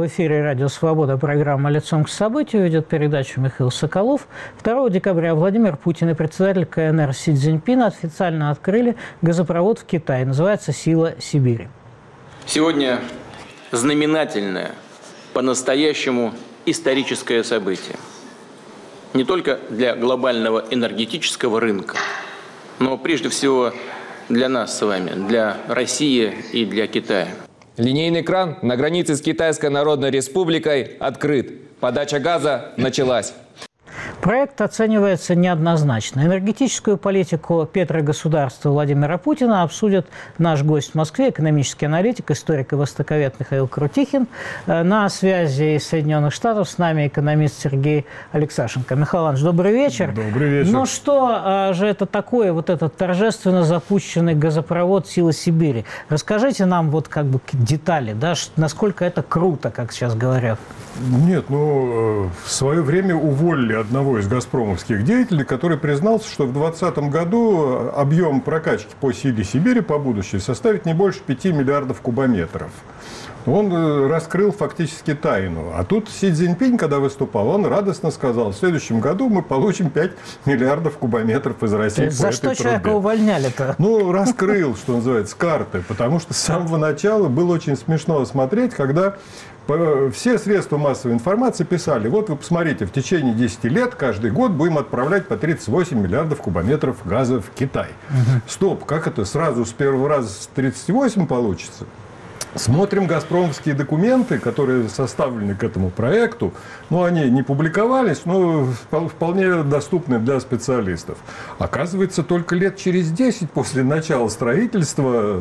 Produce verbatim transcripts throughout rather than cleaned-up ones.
В эфире «Радио Свобода», программа «Лицом к событию». Ведет передачу Михаил Соколов. второго декабря Владимир Путин и председатель ка эн эр Си Цзиньпин официально открыли газопровод в Китае. Называется «Сила Сибири». Сегодня знаменательное, по-настоящему историческое событие. Не только для глобального энергетического рынка, но прежде всего для нас с вами, для России и для Китая. Линейный кран на границе с Китайской Народной Республикой открыт. Подача газа началась. Проект оценивается неоднозначно. Энергетическую политику Петрогосударства Владимира Путина обсудит наш гость в Москве, экономический аналитик, историк и востоковед Михаил Крутихин. На связи из Соединенных Штатов с нами экономист Сергей Алексашенко. Михаил Иванович, добрый вечер. Добрый вечер. Ну что же это такое, вот этот торжественно запущенный газопровод «Сила Сибири»? Расскажите нам вот как бы детали, да, насколько это круто, как сейчас говорят. Нет, ну, в свое время уволили одного из газпромовских деятелей, который признался, что в двадцатом году объем прокачки по «Силе Сибири» по будущему составит не больше пяти миллиардов кубометров. Он раскрыл фактически тайну. А тут Си Цзиньпинь, когда выступал, он радостно сказал, в следующем году мы получим пять миллиардов кубометров из России. За что человека увольняли-то? Ну, раскрыл, что называется, карты. Потому что с самого начала было очень смешно смотреть, когда все средства массовой информации писали, вот вы посмотрите, в течение десяти лет каждый год будем отправлять по тридцать восемь миллиардов кубометров газа в Китай. Угу. Стоп, как это сразу с первого раза с тридцати восьми получится? Смотрим газпромовские документы, которые составлены к этому проекту. Ну, они не публиковались, но вполне доступны для специалистов. Оказывается, только лет через десять после начала строительства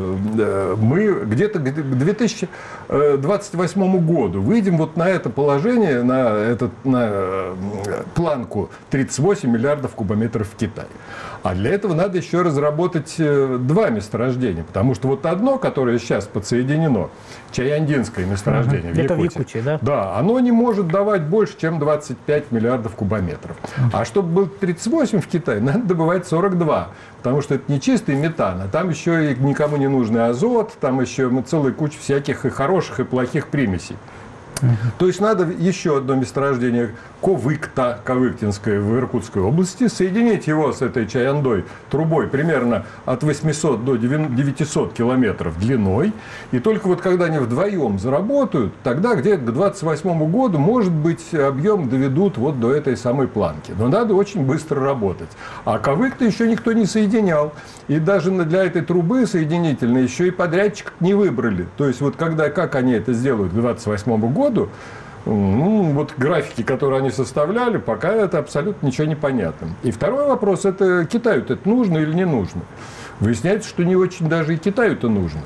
мы где-то к две тысячи двадцать восьмому году выйдем вот на это положение, на, этот, на планку тридцать восемь миллиардов кубометров в Китае. А для этого надо еще разработать два месторождения. Потому что вот одно, которое сейчас подсоединено, Чаяндинское месторождение, uh-huh. в Якутии, в Якутии, да? Да, оно не может давать больше, чем двадцать пять миллиардов кубометров. Uh-huh. А чтобы было тридцать восемь в Китае, надо добывать сорок два. Потому что это не чистый метан, а там еще и никому не нужный азот, там еще целая куча всяких и хороших, и плохих примесей. Uh-huh. То есть надо еще одно месторождение Ковыкта, Ковыктинское в Иркутской области, соединить его с этой Чаяндой трубой примерно от восьмисот до девятисот километров длиной. И только вот когда они вдвоем заработают, тогда где-то к двадцать восьмому году, может быть, объем доведут вот до этой самой планки. Но надо очень быстро работать. А Ковыкта еще никто не соединял. И даже для этой трубы соединительной еще и подрядчик не выбрали. То есть вот когда, как они это сделают к двадцать восьмому году, ну, вот графики, которые они составляли, пока это абсолютно ничего не понятно. И второй вопрос, это Китаю-то это нужно или не нужно? Выясняется, что не очень даже и Китаю-то нужно.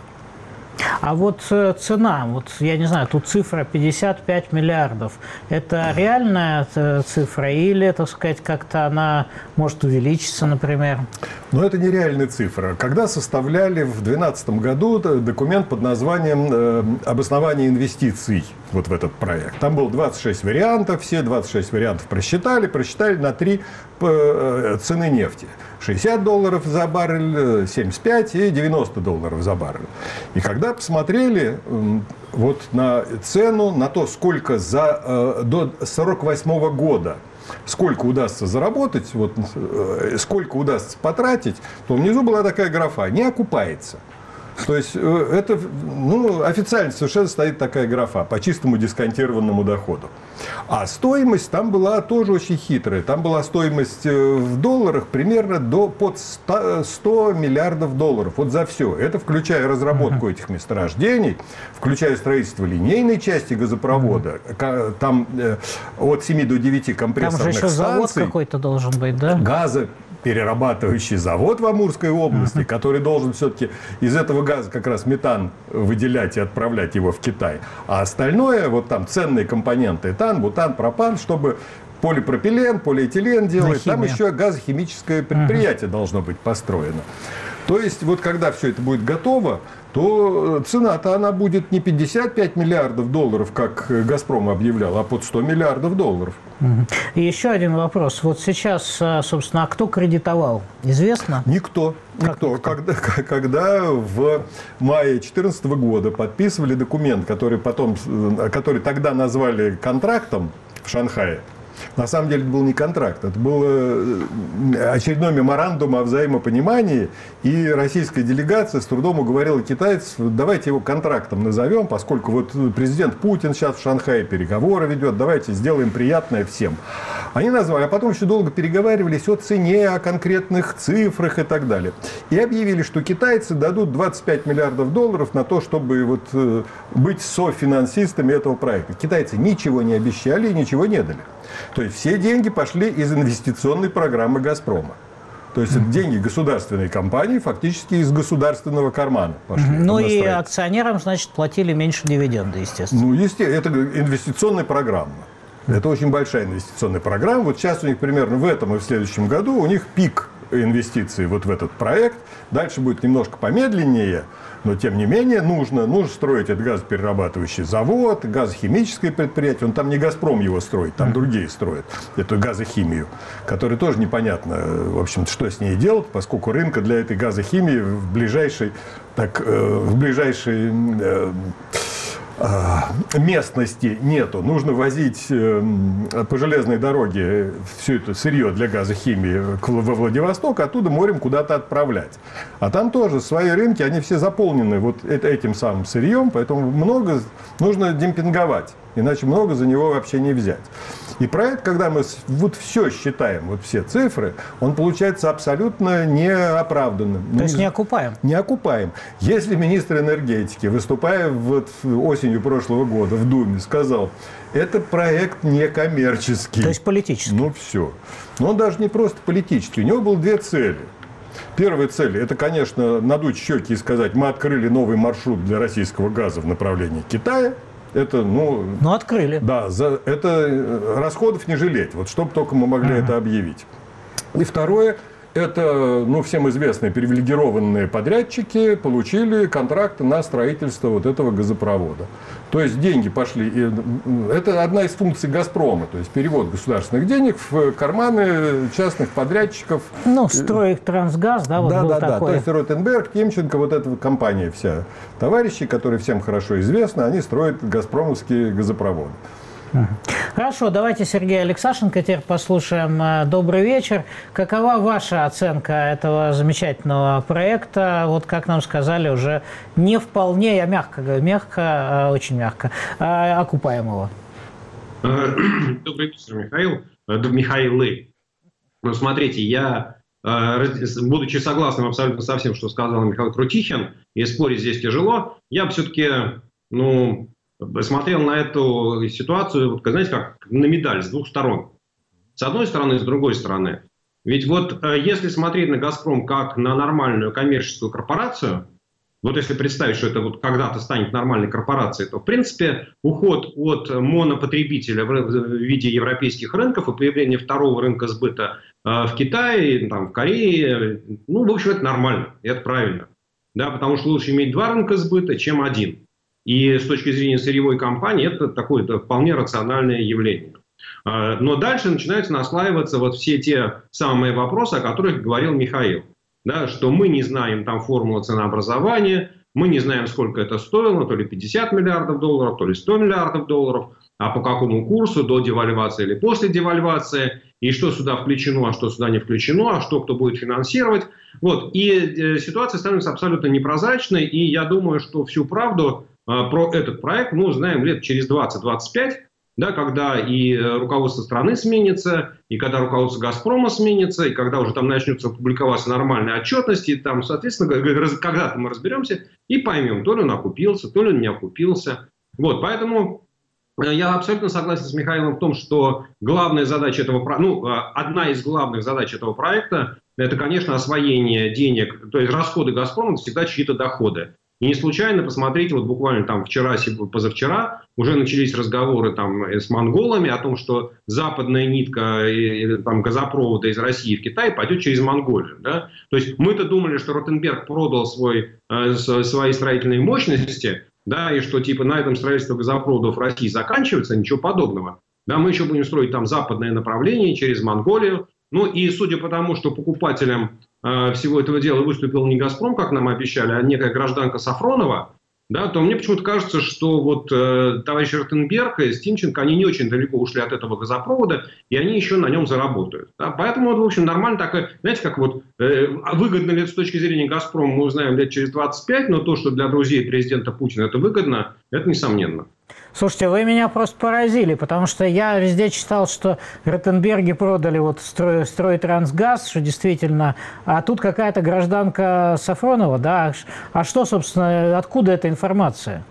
А вот цена, вот я не знаю, тут цифра пятьдесят пять миллиардов. Это реальная цифра или, так сказать, как-то она может увеличиться, например? Но это нереальная цифра. Когда составляли в две тысячи двенадцатом году документ под названием «Обоснование инвестиций» вот в этот проект, там было двадцать шесть вариантов, все двадцать шесть вариантов просчитали, просчитали на три цены нефти. шестьдесят долларов за баррель, семьдесят пять и девяносто долларов за баррель. И когда посмотрели вот на цену, на то, сколько за, до сорок восьмого года, сколько удастся заработать, вот, сколько удастся потратить, то внизу была такая графа «не окупается». То есть это, ну, официально совершенно стоит такая графа по чистому дисконтированному доходу. А стоимость там была тоже очень хитрая. Там была стоимость в долларах примерно до, под сто миллиардов долларов. Вот за все. Это включая разработку этих месторождений, включая строительство линейной части газопровода. Там от семи до девяти компрессорных станций. Там же еще завод какой-то должен быть, да? Газа. Перерабатывающий завод в Амурской области, uh-huh. который должен все-таки из этого газа как раз метан выделять и отправлять его в Китай. А остальное, вот там ценные компоненты, этан, бутан, пропан, чтобы полипропилен, полиэтилен делать, там еще газохимическое предприятие uh-huh. должно быть построено. То есть, вот когда все это будет готово, то цена-то она будет не пятьдесят пять миллиардов долларов, как «Газпром» объявлял, а под сто миллиардов долларов. И еще один вопрос. Вот сейчас, собственно, а кто кредитовал? Известно? Никто. Никто. Когда, когда в мае две тысячи четырнадцатого года подписывали документ, который, потом, который тогда назвали контрактом в Шанхае, на самом деле это был не контракт, это был очередной меморандум о взаимопонимании, и российская делегация с трудом уговорила китайцев, давайте его контрактом назовем, поскольку вот президент Путин сейчас в Шанхае переговоры ведет, давайте сделаем приятное всем. Они назвали, а потом еще долго переговаривались о цене, о конкретных цифрах и так далее. И объявили, что китайцы дадут двадцать пять миллиардов долларов на то, чтобы вот быть софинансистами этого проекта. Китайцы ничего не обещали и ничего не дали. То есть все деньги пошли из инвестиционной программы «Газпрома». То есть это деньги государственной компании фактически из государственного кармана пошли. Ну и акционерам, значит, платили меньше дивиденды, естественно. Ну, естественно, это инвестиционная программа. Это очень большая инвестиционная программа. Вот сейчас у них примерно в этом и в следующем году у них пик инвестиций вот в этот проект. Дальше будет немножко помедленнее, но тем не менее нужно, нужно строить этот газоперерабатывающий завод, газохимическое предприятие. Он там не «Газпром» его строит, там другие строят эту газохимию, которая тоже непонятно, в общем, что с ней делать, поскольку рынка для этой газохимии в ближайшей, так, в ближайшей местности нету. Нужно возить по железной дороге все это сырье для газохимии во Владивосток, оттуда морем куда-то отправлять. А там тоже свои рынки, они все заполнены вот этим самым сырьем, поэтому много нужно демпинговать, иначе много за него вообще не взять. И проект, когда мы вот все считаем, вот все цифры, он получается абсолютно неоправданным. То есть не окупаем? Не окупаем. Если министр энергетики, выступая вот осенью прошлого года в Думе, сказал, это проект некоммерческий. То есть политический. Ну все. Но он даже не просто политический. У него было две цели. Первая цель – это, конечно, надуть щеки и сказать, мы открыли новый маршрут для российского газа в направлении Китая. Это, ну... Ну, открыли. Да, за, это расходов не жалеть. Вот чтобы только мы могли uh-huh. это объявить. И второе, это, ну, всем известные привилегированные подрядчики получили контракты на строительство вот этого газопровода. То есть деньги пошли... И, это одна из функций «Газпрома». То есть перевод государственных денег в карманы частных подрядчиков. Ну, Стройтрансгаз, да, вот да, был да, такой. Да, то есть Ротенберг, Тимченко, вот эта компания вся. Товарищи, которые всем хорошо известны, они строят газпромовские газопроводы. Хорошо, давайте Сергея Алексашенко теперь послушаем. Добрый вечер. Какова ваша оценка этого замечательного проекта? Вот, как нам сказали, уже не вполне, я мягко говорю, мягко, очень мягко, окупаемого. Добрый вечер, Михаил. Михаилы. Ну, смотрите, я, будучи согласным абсолютно со всем, что сказал Михаил Крутихин, и спорить здесь тяжело, я бы все-таки, ну... смотрел на эту ситуацию, знаете, как на медаль с двух сторон. С одной стороны, с другой стороны. Ведь вот если смотреть на «Газпром» как на нормальную коммерческую корпорацию, вот если представить, что это вот когда-то станет нормальной корпорацией, то, в принципе, уход от монопотребителя в виде европейских рынков и появление второго рынка сбыта в Китае, там, в Корее, ну, в общем, это нормально, это правильно. Да, потому что лучше иметь два рынка сбыта, чем один. И с точки зрения сырьевой компании это такое это вполне рациональное явление. Но дальше начинаются наслаиваться вот все те самые вопросы, о которых говорил Михаил. Да, что мы не знаем там формулу ценообразования, мы не знаем, сколько это стоило, то ли пятьдесят миллиардов долларов, то ли сто миллиардов долларов, а по какому курсу, до девальвации или после девальвации, и что сюда включено, а что сюда не включено, а что кто будет финансировать. Вот. И ситуация становится абсолютно непрозрачной, и я думаю, что всю правду про этот проект мы узнаем лет через двадцать-двадцать пять, да, когда и руководство страны сменится, и когда руководство «Газпрома» сменится, и когда уже там начнется публиковаться нормальная отчетность, и там, соответственно, когда-то мы разберемся и поймем, то ли он окупился, то ли он не окупился. Вот, поэтому я абсолютно согласен с Михаилом в том, что главная задача этого, ну, одна из главных задач этого проекта – это, конечно, освоение денег, то есть расходы «Газпрома» – это всегда чьи-то доходы. И не случайно, посмотрите, вот буквально там вчера, позавчера уже начались разговоры там с монголами о том, что западная нитка там, газопровода из России в Китай пойдет через Монголию. Да? То есть мы-то думали, что Ротенберг продал свой, э, свои строительные мощности, да, и что типа на этом строительство газопроводов в России заканчивается, ничего подобного. Да, мы еще будем строить там западное направление через Монголию. Ну и судя по тому, что покупателем э, всего этого дела выступил не «Газпром», как нам обещали, а некая гражданка Сафронова, да, то мне почему-то кажется, что вот э, товарищ Ротенберг и Тимченко, они не очень далеко ушли от этого газопровода, и они еще на нем заработают. Да. Поэтому, в общем, нормально такая, знаете, как вот, э, выгодно ли это с точки зрения «Газпрома», мы узнаем лет через двадцать пять, но то, что для друзей президента Путина это выгодно, это несомненно. Слушайте, вы меня просто поразили, потому что я везде читал, что Ротенберги продали вот строй, Стройтрансгаз, что действительно, а тут какая-то гражданка Сафронова, да? А что, собственно, откуда эта информация?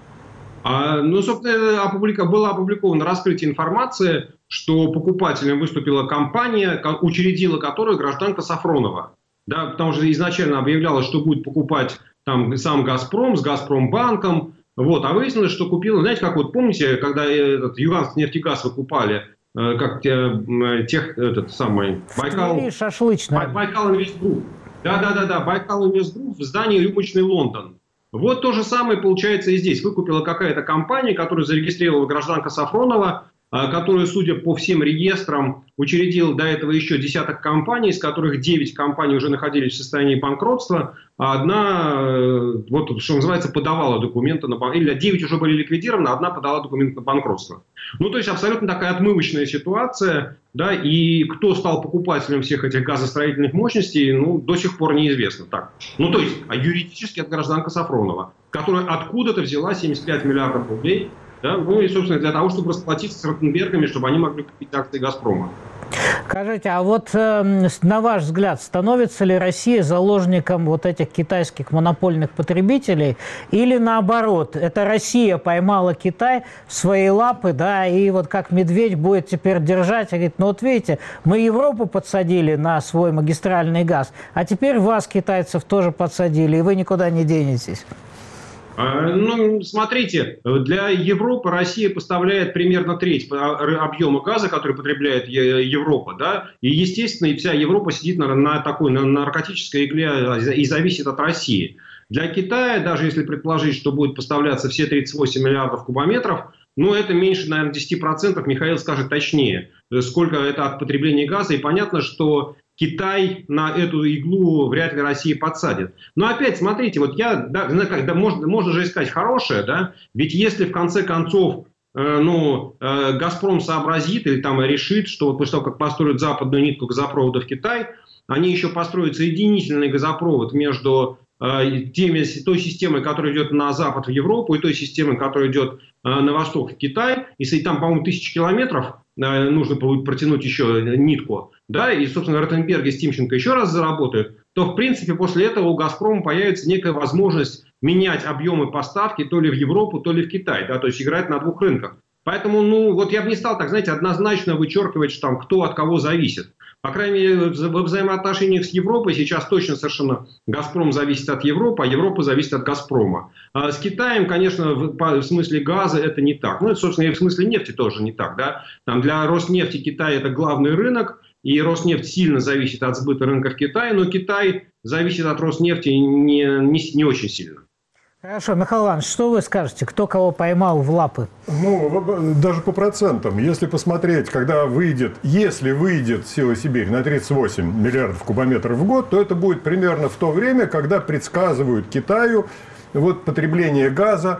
А, ну, собственно, опублика, была опубликована раскрытие информации, что покупателем выступила компания, учредила которую гражданка Сафронова. Да, потому что изначально объявлялось, что будет покупать там сам «Газпром» с «Газпромбанком». Вот, а выяснилось, что купила, знаете, как вот помните, когда этот Юганский нефтегаз выкупали, э, как те, тех, этот самый Байкал, шашлычная. Байкал Инвестгрупп. Да-да-да, Байкал Инвестгрупп в здании рюмочный Лондон. Вот то же самое получается и здесь. Выкупила какая-то компания, которую зарегистрировала гражданка Сафронова, которая, судя по всем реестрам, учредила до этого еще десяток компаний, из которых девять компаний уже находились в состоянии банкротства, а одна, вот что называется, подавала документы на банкротство. Или девять уже были ликвидированы, а одна подала документы на банкротство. Ну, то есть абсолютно такая отмывочная ситуация, да, и кто стал покупателем всех этих газостроительных мощностей, ну, до сих пор неизвестно. Так. Ну, то есть, а юридически это гражданка Сафронова, которая откуда-то взяла семьдесят пять миллиардов рублей. Да, ну и, собственно, для того, чтобы расплатиться с Ротенбергами, чтобы они могли купить акции «Газпрома». Скажите, а вот э, на ваш взгляд, становится ли Россия заложником вот этих китайских монопольных потребителей или наоборот, это Россия поймала Китай в свои лапы, да, и вот как медведь будет теперь держать, и говорит, ну вот видите, мы Европу подсадили на свой магистральный газ, а теперь вас, китайцев, тоже подсадили, и вы никуда не денетесь. Ну, смотрите, для Европы Россия поставляет примерно треть объема газа, который потребляет Европа, да, и, естественно, и вся Европа сидит на, на такой на наркотической игле и зависит от России. Для Китая, даже если предположить, что будет поставляться все тридцать восемь миллиардов кубометров, ну, это меньше, наверное, десять процентов, Михаил скажет точнее, сколько это от потребления газа, и понятно, что Китай на эту иглу вряд ли Россия подсадит. Но опять, смотрите, вот я, да, да, можно, можно же искать хорошее, да, ведь если в конце концов, э, ну, э, «Газпром» сообразит или там решит, что вот после того, как построят западную нитку газопровода в Китай, они еще построят соединительный газопровод между э, теми, той системой, которая идет на запад в Европу, и той системой, которая идет э, на восток в Китай, и там, по-моему, тысячи километров э, нужно будет протянуть еще нитку, да, и, собственно, Ротенберг и Тимченко еще раз заработают, то, в принципе, после этого у «Газпрома» появится некая возможность менять объемы поставки то ли в Европу, то ли в Китай, да, то есть играть на двух рынках. Поэтому, ну, вот я бы не стал так, знаете, однозначно вычеркивать, что там кто от кого зависит. По крайней мере, во взаимоотношениях с Европой сейчас точно совершенно «Газпром» зависит от Европы, а Европа зависит от «Газпрома». А с Китаем, конечно, в, в смысле газа это не так. Ну, это, собственно, и в смысле нефти тоже не так, да. Там для Роснефти Китай – это главный рынок, и Роснефть сильно зависит от сбыта рынка в Китае, но Китай зависит от Роснефти не, не, не очень сильно. Хорошо, Михаил Иванович, что вы скажете, кто кого поймал в лапы? Ну, даже по процентам. Если посмотреть, когда выйдет, если выйдет «Сила Сибирь» на тридцать восемь миллиардов кубометров в год, то это будет примерно в то время, когда предсказывают Китаю вот, потребление газа.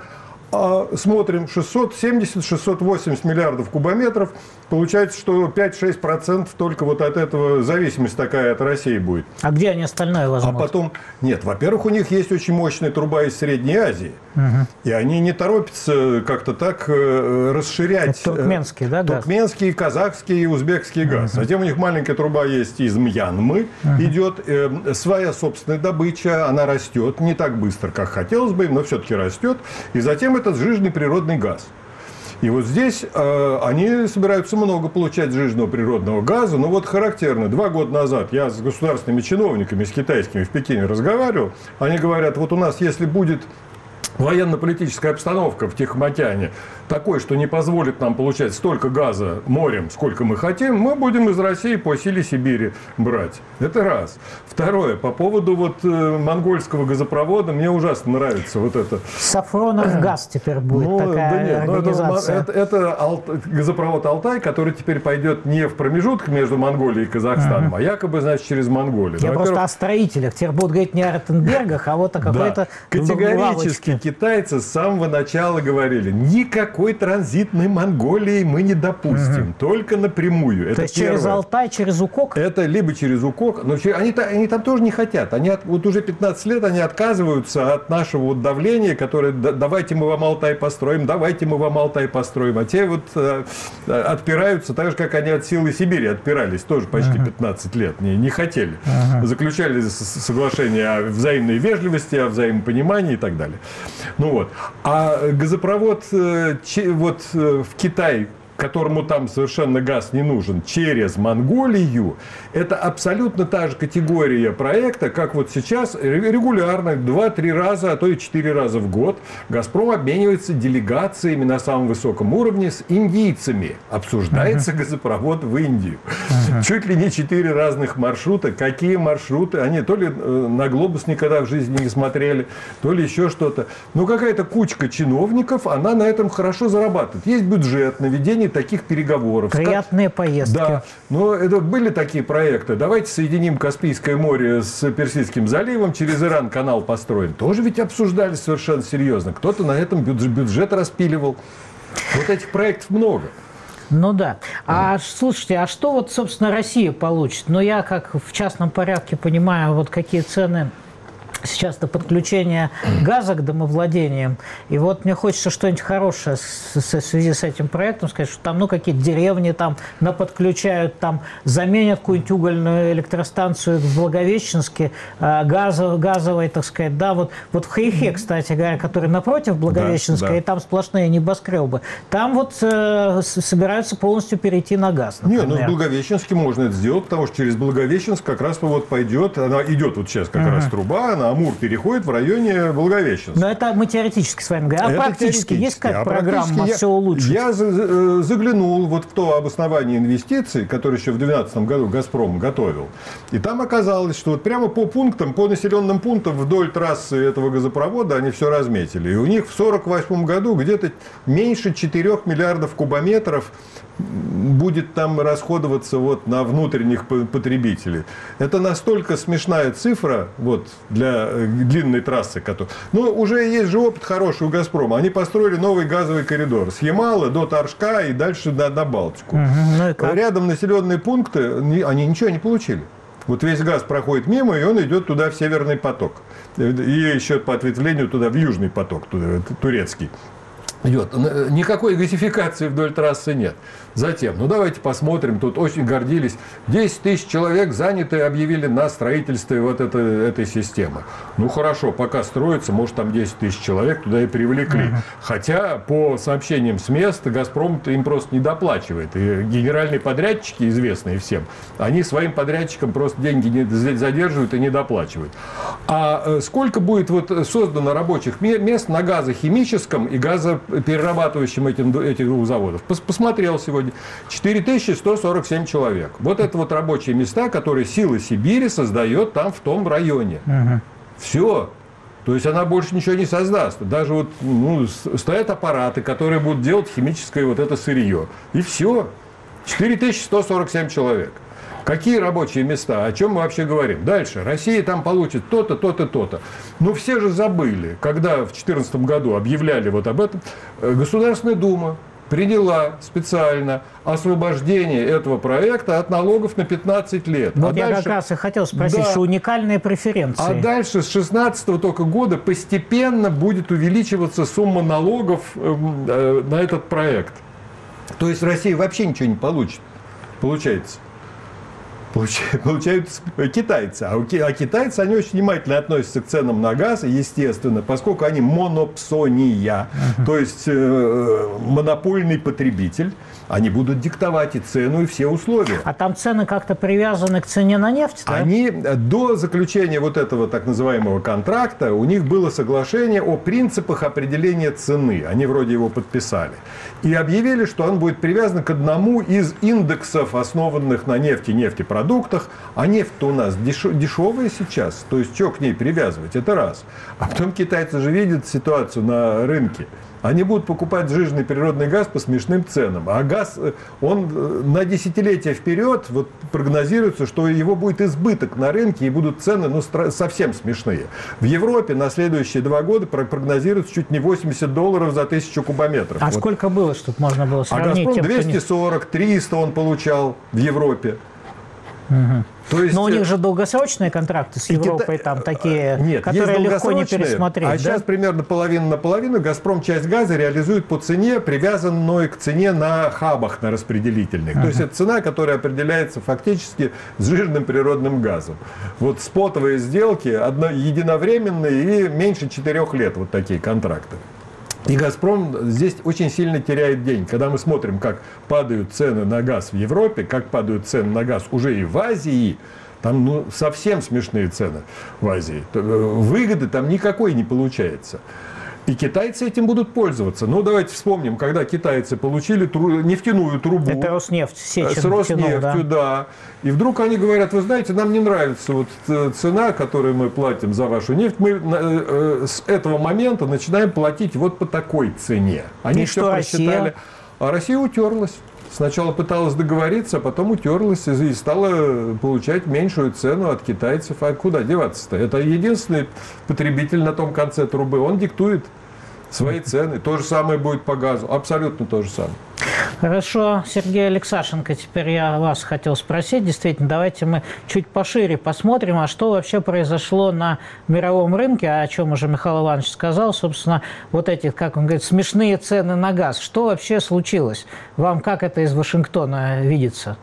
А смотрим, шестьсот семьдесят - шестьсот восемьдесят миллиардов кубометров. Получается, что пять-шесть процентов только вот от этого зависимость такая от России будет. А где они остальное возьмут? А потом, нет, во-первых, у них есть очень мощная труба из Средней Азии. Угу. И они не торопятся как-то так э, расширять. Это туркменский, да, газ? Туркменский, казахский и узбекский газ. Угу. Затем у них маленькая труба есть из Мьянмы. Угу. Идет э, своя собственная добыча, она растет. Не так быстро, как хотелось бы, но все-таки растет. И затем это сжиженный природный газ. И вот здесь э, они собираются много получать сжиженного природного газа. Но вот характерно, два года назад я с государственными чиновниками, с китайскими в Пекине разговаривал. Они говорят, вот у нас, если будет военно-политическая обстановка в Тихом океане такой, что не позволит нам получать столько газа морем, сколько мы хотим, мы будем из России по силе Сибири брать. Это раз. Второе. По поводу вот э, монгольского газопровода, мне ужасно нравится вот это. Сафронов газ теперь будет ну, такая да нет, организация. Это, это, это Ал, газопровод «Алтай», который теперь пойдет не в промежуток между Монголией и Казахстаном, uh-huh. а якобы, значит, через Монголию. Я ну, просто о строителях. Теперь будут говорить не о Ротенбергах, а вот о какой-то да. Категорически китайцы с самого начала говорили, никакой транзитной Монголии мы не допустим, угу. только напрямую. То это есть первое. Через Алтай, через Укок? Это либо через Укок, но они, они там тоже не хотят. Они от, вот уже пятнадцать лет они отказываются от нашего вот давления, которое давайте мы вам Алтай построим, давайте мы вам Алтай построим. А те вот э, отпираются так же, как они от силы Сибири отпирались, тоже почти угу. пятнадцать лет, не, не хотели. Угу. Заключали соглашение о взаимной вежливости, о взаимопонимании и так далее. Ну вот. А газопровод вот в Китай, которому там совершенно газ не нужен, через Монголию, это абсолютно та же категория проекта, как вот сейчас регулярно, два-три раза, а то и четыре раза в год «Газпром» обменивается делегациями на самом высоком уровне с индийцами. Обсуждается uh-huh. газопровод в Индию. Uh-huh. Чуть ли не четыре разных маршрута. Какие маршруты? Они то ли на глобус никогда в жизни не смотрели, то ли еще что-то. Но какая-то кучка чиновников, она на этом хорошо зарабатывает. Есть бюджет на ведение таких переговоров. Приятные поездки. Да, но это были такие проекты. Давайте соединим Каспийское море с Персидским заливом, через Иран канал построим. Тоже ведь обсуждали совершенно серьезно. Кто-то на этом бюджет, бюджет распиливал. Вот этих проектов много. Ну да. А слушайте, а что вот, собственно, Россия получит? Ну, я как в частном порядке понимаю, вот какие цены сейчас на подключение газа к домовладениям. И вот мне хочется что-нибудь хорошее в связи с этим проектом сказать, что там, ну, какие-то деревни там наподключают, там заменят какую-нибудь угольную электростанцию в Благовещенске, газов, газовой, так сказать, да, вот, вот в Хайхе, кстати говоря, который напротив Благовещенска, да, да. и там сплошные небоскребы, там вот э, собираются полностью перейти на газ, например. Не, ну, в Благовещенске можно это сделать, потому что через Благовещенск как раз вот пойдет, она идет вот сейчас как uh-huh. раз труба, она Амур переходит в районе Благовещенска. Но это мы теоретически с вами говорим. А это практически есть какая-то а программа я, все улучшить? Я заглянул вот в то обоснование инвестиций, которое еще в две тысячи двенадцатом году «Газпром» готовил. И там оказалось, что вот прямо по пунктам, по населенным пунктам вдоль трассы этого газопровода они все разметили. И у них в сорок восьмом году где-то меньше четырёх миллиардов кубометров будет там расходоваться вот на внутренних потребителей. Это настолько смешная цифра вот, для длинной трассы. Которая... Ну, уже есть же опыт хороший у «Газпрома». Они построили новый газовый коридор с Ямала до Торжка и дальше на, на Балтику. Угу, ну и рядом населенные пункты, они ничего не получили. Вот весь газ проходит мимо, и он идет туда в Северный поток. И еще по ответвлению туда в Южный поток, туда, турецкий. Идет. Никакой газификации вдоль трассы нет. Затем, ну давайте посмотрим, тут очень гордились. десять тысяч человек заняты, объявили на строительстве вот это, этой системы. Ну хорошо, пока строится, может там десять тысяч человек туда и привлекли. Uh-huh. Хотя по сообщениям с места «Газпром» им просто не доплачивает. И генеральные подрядчики, известные всем, они своим подрядчикам просто деньги не задерживают и не доплачивают. А сколько будет вот создано рабочих мест на газохимическом и газоперерабатывающем этих, этих двух заводов? Посмотрел сегодня. четыре тысячи сто сорок семь человек. Вот это вот рабочие места, которые сила Сибири создает там в том районе. Угу. Все. То есть она больше ничего не создаст. Даже вот ну, стоят аппараты, которые будут делать химическое вот это сырье. И все. четыре тысячи сто сорок семь человек. Какие рабочие места? О чем мы вообще говорим? Дальше. Россия там получит то-то, то-то, то-то. Но все же забыли, когда в две тысячи четырнадцатом году объявляли вот об этом, Государственная Дума приняла специально освобождение этого проекта от налогов на пятнадцать лет. Вот а я дальше... как раз и хотел спросить, да. что уникальные преференции. А дальше с две тысячи шестнадцатого только года постепенно будет увеличиваться сумма налогов э, на этот проект. То есть Россия вообще ничего не получит. Получается. получают, получают китайцы. А, у, а китайцы, они очень внимательно относятся к ценам на газ, естественно, поскольку они монопсония, uh-huh. то есть э, монопольный потребитель, они будут диктовать и цену, и все условия. А там цены как-то привязаны к цене на нефть? Да? Они до заключения вот этого так называемого контракта, у них было соглашение о принципах определения цены. Они вроде его подписали. И объявили, что он будет привязан к одному из индексов, основанных на нефти и нефтепродуктах. А нефть-то у нас деш... дешевая сейчас. То есть, что к ней привязывать? Это раз. А потом китайцы же видят ситуацию на рынке. Они будут покупать сжиженный природный газ по смешным ценам. А газ, он на десятилетия вперед вот, прогнозируется, что его будет избыток на рынке и будут цены ну, совсем смешные. В Европе на следующие два года прогнозируется чуть не восемьдесят долларов за тысячу кубометров. А вот. Сколько было, чтобы можно было сравнить? А «Газпром» тем, двести сорок, триста он получал в Европе. Угу. То есть, но у них же долгосрочные контракты с Европой, Кита... там такие, Нет, которые легко не пересмотреть. А да? сейчас примерно половина на половину. «Газпром» часть газа реализует по цене, привязанной к цене на хабах, на распределительных. Uh-huh. То есть это цена, которая определяется фактически сжиженным природным газом. Вот спотовые сделки одно, единовременные и меньше четырех лет вот такие контракты. И «Газпром» здесь очень сильно теряет деньги. Когда мы смотрим, как падают цены на газ в Европе, как падают цены на газ уже и в Азии, там ну, совсем смешные цены в Азии. Выгоды там никакой не получается. И китайцы этим будут пользоваться. Ну, давайте вспомним, когда китайцы получили тру- нефтяную трубу. Это Роснефть, Сечин с Роснефтью, тянул, да. да. И вдруг они говорят, вы знаете, нам не нравится вот цена, которую мы платим за вашу нефть. Мы э, с этого момента начинаем платить вот по такой цене. Они и все что, просчитали. Россия? А Россия утерлась. Сначала пыталась договориться, а потом утерлась и стала получать меньшую цену от китайцев. А куда деваться-то? Это единственный потребитель на том конце трубы. Он диктует свои цены. То же самое будет по газу. Абсолютно то же самое. Хорошо, Сергей Алексашенко, теперь я вас хотел спросить. Действительно, давайте мы чуть пошире посмотрим, а что вообще произошло на мировом рынке, о чем уже Михаил Иванович сказал. Собственно, вот эти, как он говорит, смешные цены на газ. Что вообще случилось? Вам как это из Вашингтона видится?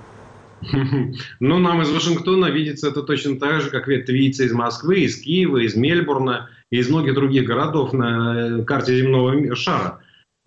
Ну, нам из Вашингтона видится это точно так же, как это видится из Москвы, из Киева, из Мельбурна и из многих других городов на карте земного шара.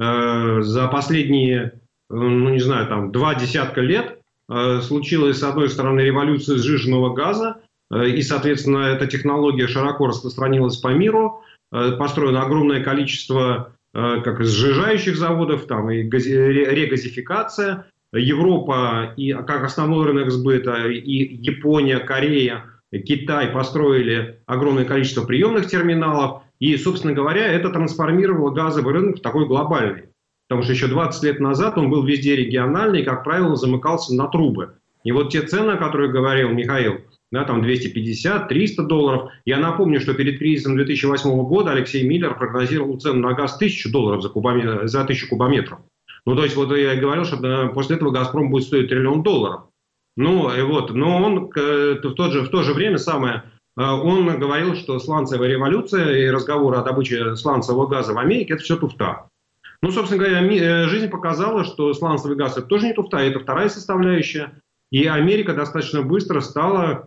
За последние, ну не знаю, там два десятка лет случилась, с одной стороны, революция сжиженного газа, и, соответственно, эта технология широко распространилась по миру. Построено огромное количество как сжижающих заводов, там и регазификация. Европа, и как основной рынок сбыта, и Япония, Корея, Китай построили огромное количество приемных терминалов. И, собственно говоря, это трансформировало газовый рынок в такой глобальный. Потому что еще двадцать лет назад он был везде региональный и, как правило, замыкался на трубы. И вот те цены, о которых говорил Михаил, да, там двести пятьдесят - триста долларов. Я напомню, что перед кризисом две тысячи восьмого года Алексей Миллер прогнозировал цену на газ тысячу долларов за, кубометр, за тысячу кубометров. Ну, то есть, вот я и говорил, что после этого «Газпром» будет стоить триллион долларов. Ну, и вот, но он в то же, в то же время самое... Он говорил, что сланцевая революция и разговоры о добыче сланцевого газа в Америке – это все туфта. Ну, собственно говоря, жизнь показала, что сланцевый газ – это тоже не туфта, это вторая составляющая. И Америка достаточно быстро стала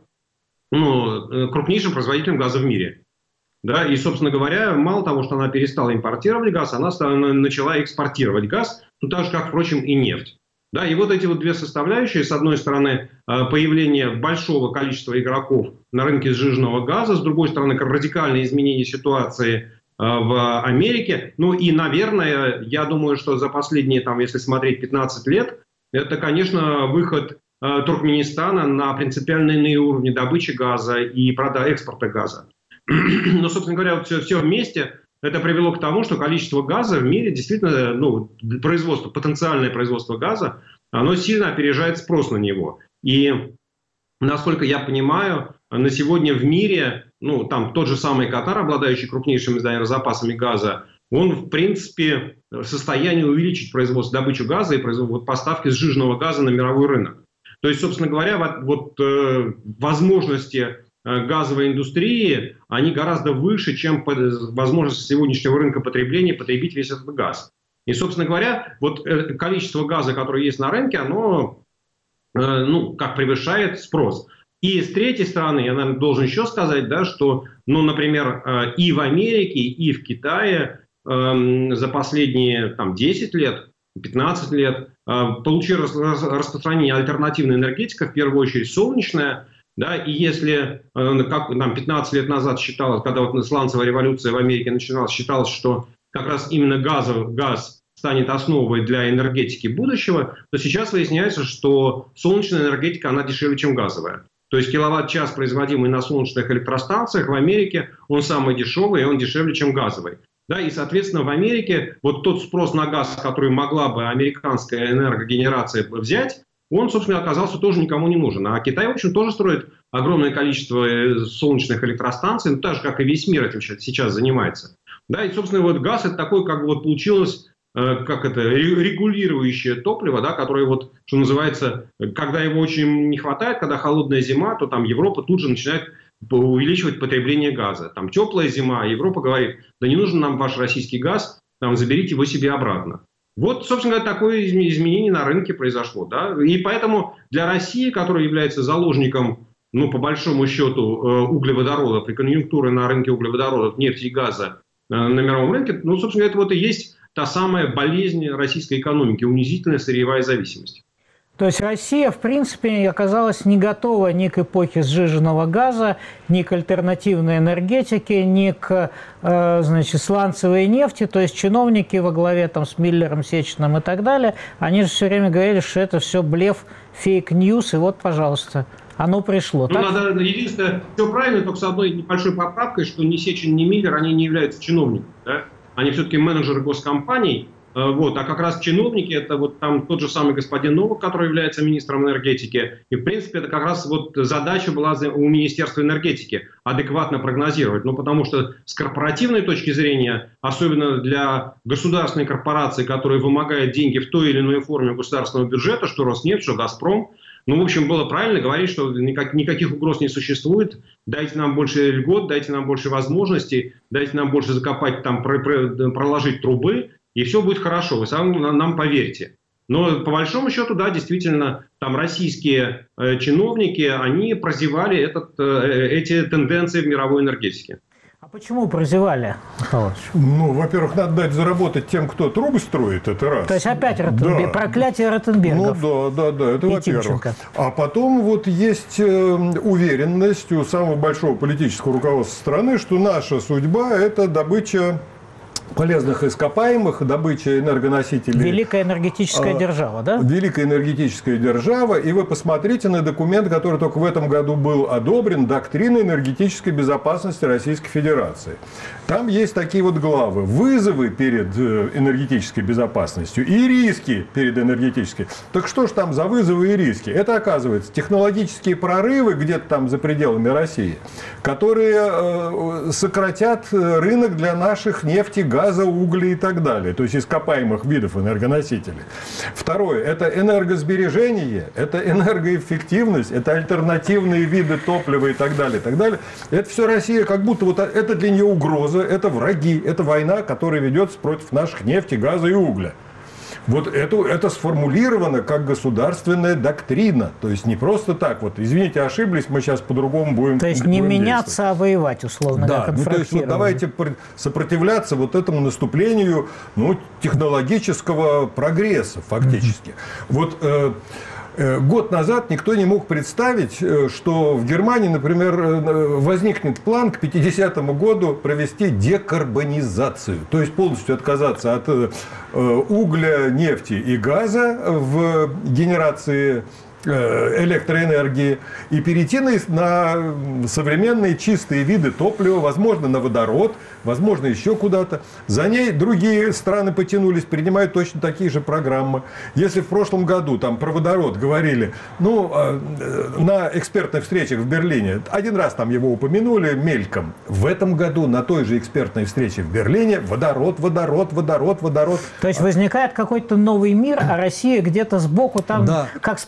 ну, крупнейшим производителем газа в мире. Да, и, собственно говоря, мало того, что она перестала импортировать газ, она стала, начала экспортировать газ, ну, так же, как, впрочем, и нефть. Да, и вот эти вот две составляющие, с одной стороны, появление большого количества игроков на рынке сжиженного газа, с другой стороны, радикальное изменение ситуации в Америке. Ну и, наверное, я думаю, что за последние, там, если смотреть пятнадцать лет, это, конечно, выход Туркменистана на принципиально иные уровни добычи газа и экспорта газа. Но, собственно говоря, вот все, все вместе это привело к тому, что количество газа в мире действительно, ну, производство, потенциальное производство газа, оно сильно опережает спрос на него. И, насколько я понимаю, на сегодня в мире, ну, там тот же самый Катар, обладающий крупнейшими запасами газа, он, в принципе, в состоянии увеличить производство, добычу газа и вот, поставки сжиженного газа на мировой рынок. То есть, собственно говоря, вот, вот э, возможности газовой индустрии, они гораздо выше, чем возможность сегодняшнего рынка потребления потребить весь этот газ. И, собственно говоря, вот количество газа, которое есть на рынке, оно ну, как превышает спрос. И с третьей стороны, я, наверное, должен еще сказать, да, что, ну, например, и в Америке, и в Китае э, за последние там, десять лет, пятнадцать лет э, получила распространение альтернативная энергетика, в первую очередь солнечная. Да, и если, э, как там, пятнадцать лет назад считалось, когда вот сланцевая революция в Америке начиналась, считалось, что как раз именно газ, газ станет основой для энергетики будущего, то сейчас выясняется, что солнечная энергетика, она дешевле, чем газовая. То есть киловатт-час, производимый на солнечных электростанциях в Америке, он самый дешевый, и он дешевле, чем газовый. Да, и, соответственно, в Америке вот тот спрос на газ, который могла бы американская энергогенерация взять, он, собственно, оказался тоже никому не нужен. А Китай, в общем, тоже строит огромное количество солнечных электростанций, ну, так же, как и весь мир этим сейчас занимается. Да, и, собственно, вот газ – это такой, как бы вот получилось, как это, регулирующее топливо, да, которое, вот, что называется, когда его очень не хватает, когда холодная зима, то там Европа тут же начинает увеличивать потребление газа. Там теплая зима, Европа говорит, да не нужен нам ваш российский газ, там, заберите его себе обратно. Вот, собственно говоря, такое изменение на рынке произошло. Да? И поэтому для России, которая является заложником, ну, по большому счету, углеводородов и конъюнктуры на рынке углеводородов, нефти и газа на мировом рынке, ну, собственно, это вот и есть та самая болезнь российской экономики, унизительная сырьевая зависимость. То есть Россия, в принципе, оказалась не готова ни к эпохе сжиженного газа, ни к альтернативной энергетике, ни к, э, значит, сланцевой нефти. То есть чиновники во главе там, с Миллером, Сечиным и так далее, они же все время говорили, что это все блеф, фейк-ньюс, и вот, пожалуйста, оно пришло. Ну, надо, единственное, все правильно, только с одной небольшой поправкой, что ни Сечин, ни Миллер, они не являются чиновниками. Да? Они все-таки менеджеры госкомпаний. Вот, а как раз чиновники, это вот там тот же самый господин Новак, который является министром энергетики. И, в принципе, это как раз вот задача была у Министерства энергетики адекватно прогнозировать. Ну, потому что с корпоративной точки зрения, особенно для государственной корпорации, которая вымогает деньги в той или иной форме государственного бюджета, что Роснефть, что Газпром, ну, в общем, было правильно говорить, что никак, никаких угроз не существует. Дайте нам больше льгот, дайте нам больше возможностей, дайте нам больше закопать, там, про, про, проложить трубы. И все будет хорошо, вы сами нам поверьте. Но по большому счету, да, действительно, там российские э, чиновники, они прозевали этот, э, эти тенденции в мировой энергетике. А почему прозевали, Михаил? Ну, во-первых, надо дать заработать тем, кто трубы строит, это раз. То есть опять Ротенберг, да. Проклятие Ротенбергов. Ну да, да, да, это во-первых. А потом вот есть уверенность у самого большого политического руководства страны, что наша судьба – это добыча полезных ископаемых, добыча энергоносителей. Великая энергетическая а, держава, да? Великая энергетическая держава. И вы посмотрите на документ, который только в этом году был одобрен, доктрина энергетической безопасности Российской Федерации. Там есть такие вот главы. Вызовы перед энергетической безопасностью и риски перед энергетической. Так что ж там за вызовы и риски? Это, оказывается, технологические прорывы где-то там за пределами России, которые сократят рынок для наших нефти, газа, газа, угля и так далее, то есть ископаемых видов энергоносителей. Второе – это энергосбережение, это энергоэффективность, это альтернативные виды топлива и так далее, и так далее. Это все Россия, как будто вот это для нее угроза, это враги, это война, которая ведется против наших нефти, газа и угля. Вот это, это сформулировано как государственная доктрина. То есть не просто так. Вот, извините, ошиблись, мы сейчас по-другому будем То есть не меняться, а воевать, условно, да, как ну, то есть вот давайте сопротивляться вот этому наступлению, ну, технологического прогресса фактически. Mm-hmm. Вот э, э, год назад никто не мог представить, э, что в Германии, например, э, возникнет план к пятидесятому году провести декарбонизацию. То есть полностью отказаться от э, угля, нефти и газа в генерации электроэнергии и перейти на, на современные чистые виды топлива, возможно, на водород, возможно, еще куда-то. За ней другие страны потянулись, принимают точно такие же программы. Если в прошлом году там про водород говорили, ну, на экспертных встречах в Берлине, один раз там его упомянули мельком, в этом году на той же экспертной встрече в Берлине водород, водород, водород, водород. То есть возникает какой-то новый мир, а Россия где-то сбоку там, да. как с паровым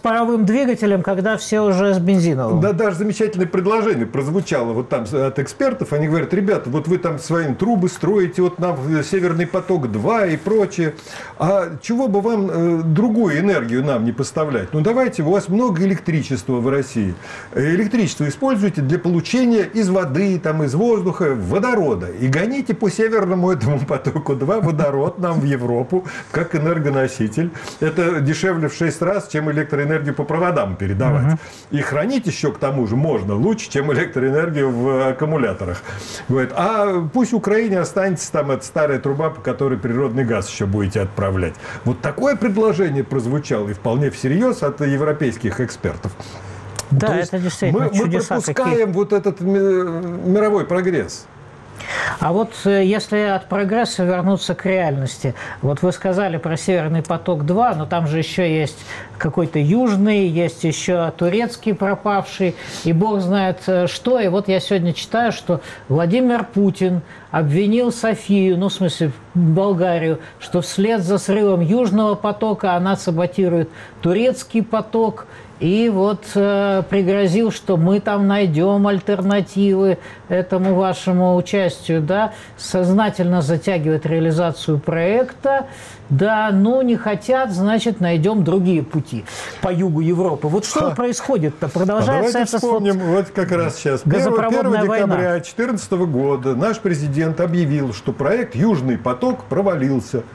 дизельным двигателем, когда все уже с бензиновым. Да, даже замечательное предложение прозвучало вот там от экспертов. Они говорят: ребята, вот вы там свои трубы строите, вот нам Северный поток-два и прочее. А чего бы вам э, другую энергию нам не поставлять? Ну, давайте, у вас много электричества в России. Электричество используйте для получения из воды, там, из воздуха водорода. И гоните по Северному этому потоку-два водород нам в Европу как энергоноситель. Это дешевле в шесть раз, чем электроэнергию по проводам передавать. Угу. И хранить еще к тому же можно лучше, чем электроэнергию в аккумуляторах. Говорит, а пусть Украине останется там эта старая труба, по которой природный газ еще будете отправлять. Вот такое предложение прозвучало и вполне всерьез от европейских экспертов. Да, То это действительно мы, мы пропускаем какие... вот этот мировой прогресс. А вот если от прогресса вернуться к реальности, вот вы сказали про Северный поток-два, но там же еще есть какой-то южный, есть еще турецкий пропавший, и бог знает что. И вот я сегодня читаю, что Владимир Путин обвинил Софию, ну, в смысле, Болгарию, что вслед за срывом Южного потока она саботирует турецкий поток. И вот э, пригрозил, что мы там найдем альтернативы этому вашему участию, да, сознательно затягивает реализацию проекта, да, ну не хотят, значит, найдем другие пути по югу Европы. Вот что Ха. происходит-то? Продолжается а давайте это вспомним, вот, вот как раз сейчас. первого декабря две тысячи четырнадцатого года наш президент объявил, что проект «Южный поток» провалился,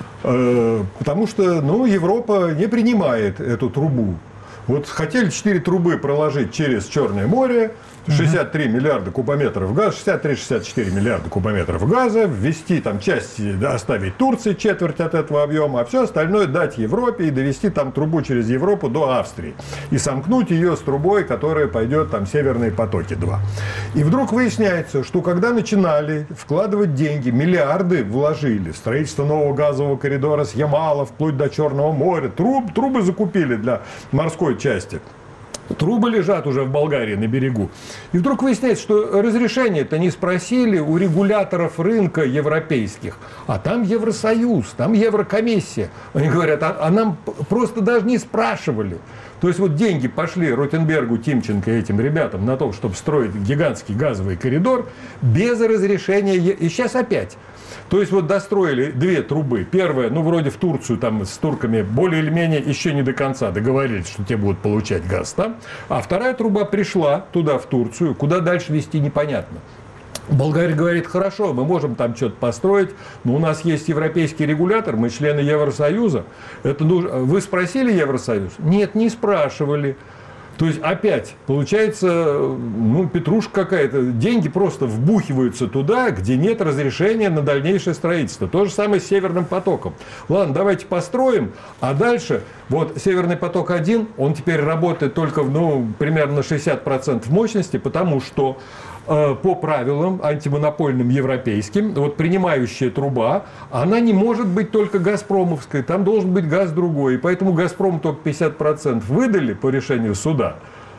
э, потому что, ну, Европа не принимает эту трубу. Вот хотели четыре трубы проложить через Черное море, шестьдесят три миллиарда кубометров газа, шестьдесят три - шестьдесят четыре миллиарда кубометров газа, ввести там часть, да, оставить Турции, четверть от этого объема, а все остальное дать Европе и довести там трубу через Европу до Австрии. И сомкнуть ее с трубой, которая пойдет там Северные потоки-два. И вдруг выясняется, что когда начинали вкладывать деньги, миллиарды вложили в строительство нового газового коридора с Ямала вплоть до Черного моря, труб, трубы закупили для морской части. Трубы лежат уже в Болгарии на берегу. И вдруг выясняется, что разрешение-то не спросили у регуляторов рынка европейских. А там Евросоюз, там Еврокомиссия. Они говорят, а, а нам просто даже не спрашивали. То есть вот деньги пошли Ротенбергу, Тимченко и этим ребятам на то, чтобы строить гигантский газовый коридор без разрешения. И сейчас опять. То есть вот достроили две трубы. Первая, ну вроде в Турцию там с турками более или менее еще не до конца договорились, что те будут получать газ там. А вторая труба пришла туда, в Турцию. Куда дальше везти, непонятно. Болгария говорит, хорошо, мы можем там что-то построить, но у нас есть европейский регулятор, мы члены Евросоюза. Это нужно... Вы спросили Евросоюз? Нет, не спрашивали. То есть опять получается, ну, петрушка какая-то, деньги просто вбухиваются туда, где нет разрешения на дальнейшее строительство. То же самое с Северным потоком. Ладно, давайте построим, а дальше вот Северный поток-один, он теперь работает только, ну, примерно на шестьдесят процентов мощности, потому что по правилам антимонопольным европейским, вот принимающая труба, она не может быть только газпромовской, там должен быть газ другой. И поэтому «Газпром» только пятьдесят процентов выдали по решению суда,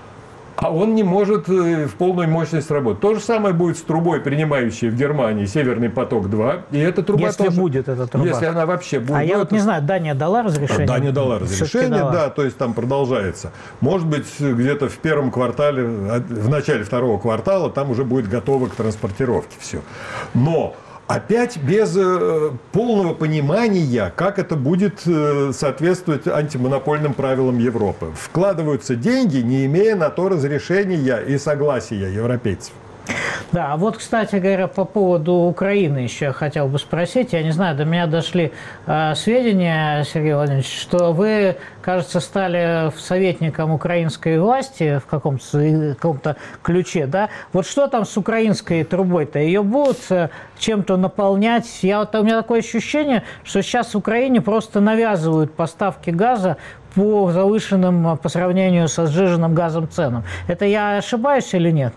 а он не может в полную мощность работать. То же самое будет с трубой, принимающей в Германии Северный поток-два. И эта труба если тоже, будет эта труба. Если она вообще будет. А я вот это... не знаю, Дания дала разрешение? Дания дала разрешение, дала. да, то есть там продолжается. Может быть, где-то в первом квартале, в начале второго квартала там уже будет готово к транспортировке все. Но опять без э, полного понимания, как это будет э, соответствовать антимонопольным правилам Европы. Вкладываются деньги, не имея на то разрешения и согласия европейцев. Да, а вот, кстати говоря, по поводу Украины еще я хотел бы спросить. Я не знаю, до меня дошли э, сведения, Сергей Владимирович, что вы, кажется, стали советником украинской власти в каком-то, каком-то ключе, да? Вот что там с украинской трубой-то? Ее будут э, чем-то наполнять? Я, вот, у меня такое ощущение, что сейчас в Украине просто навязывают поставки газа по завышенным по сравнению со сжиженным газом ценам. Это я ошибаюсь или нет?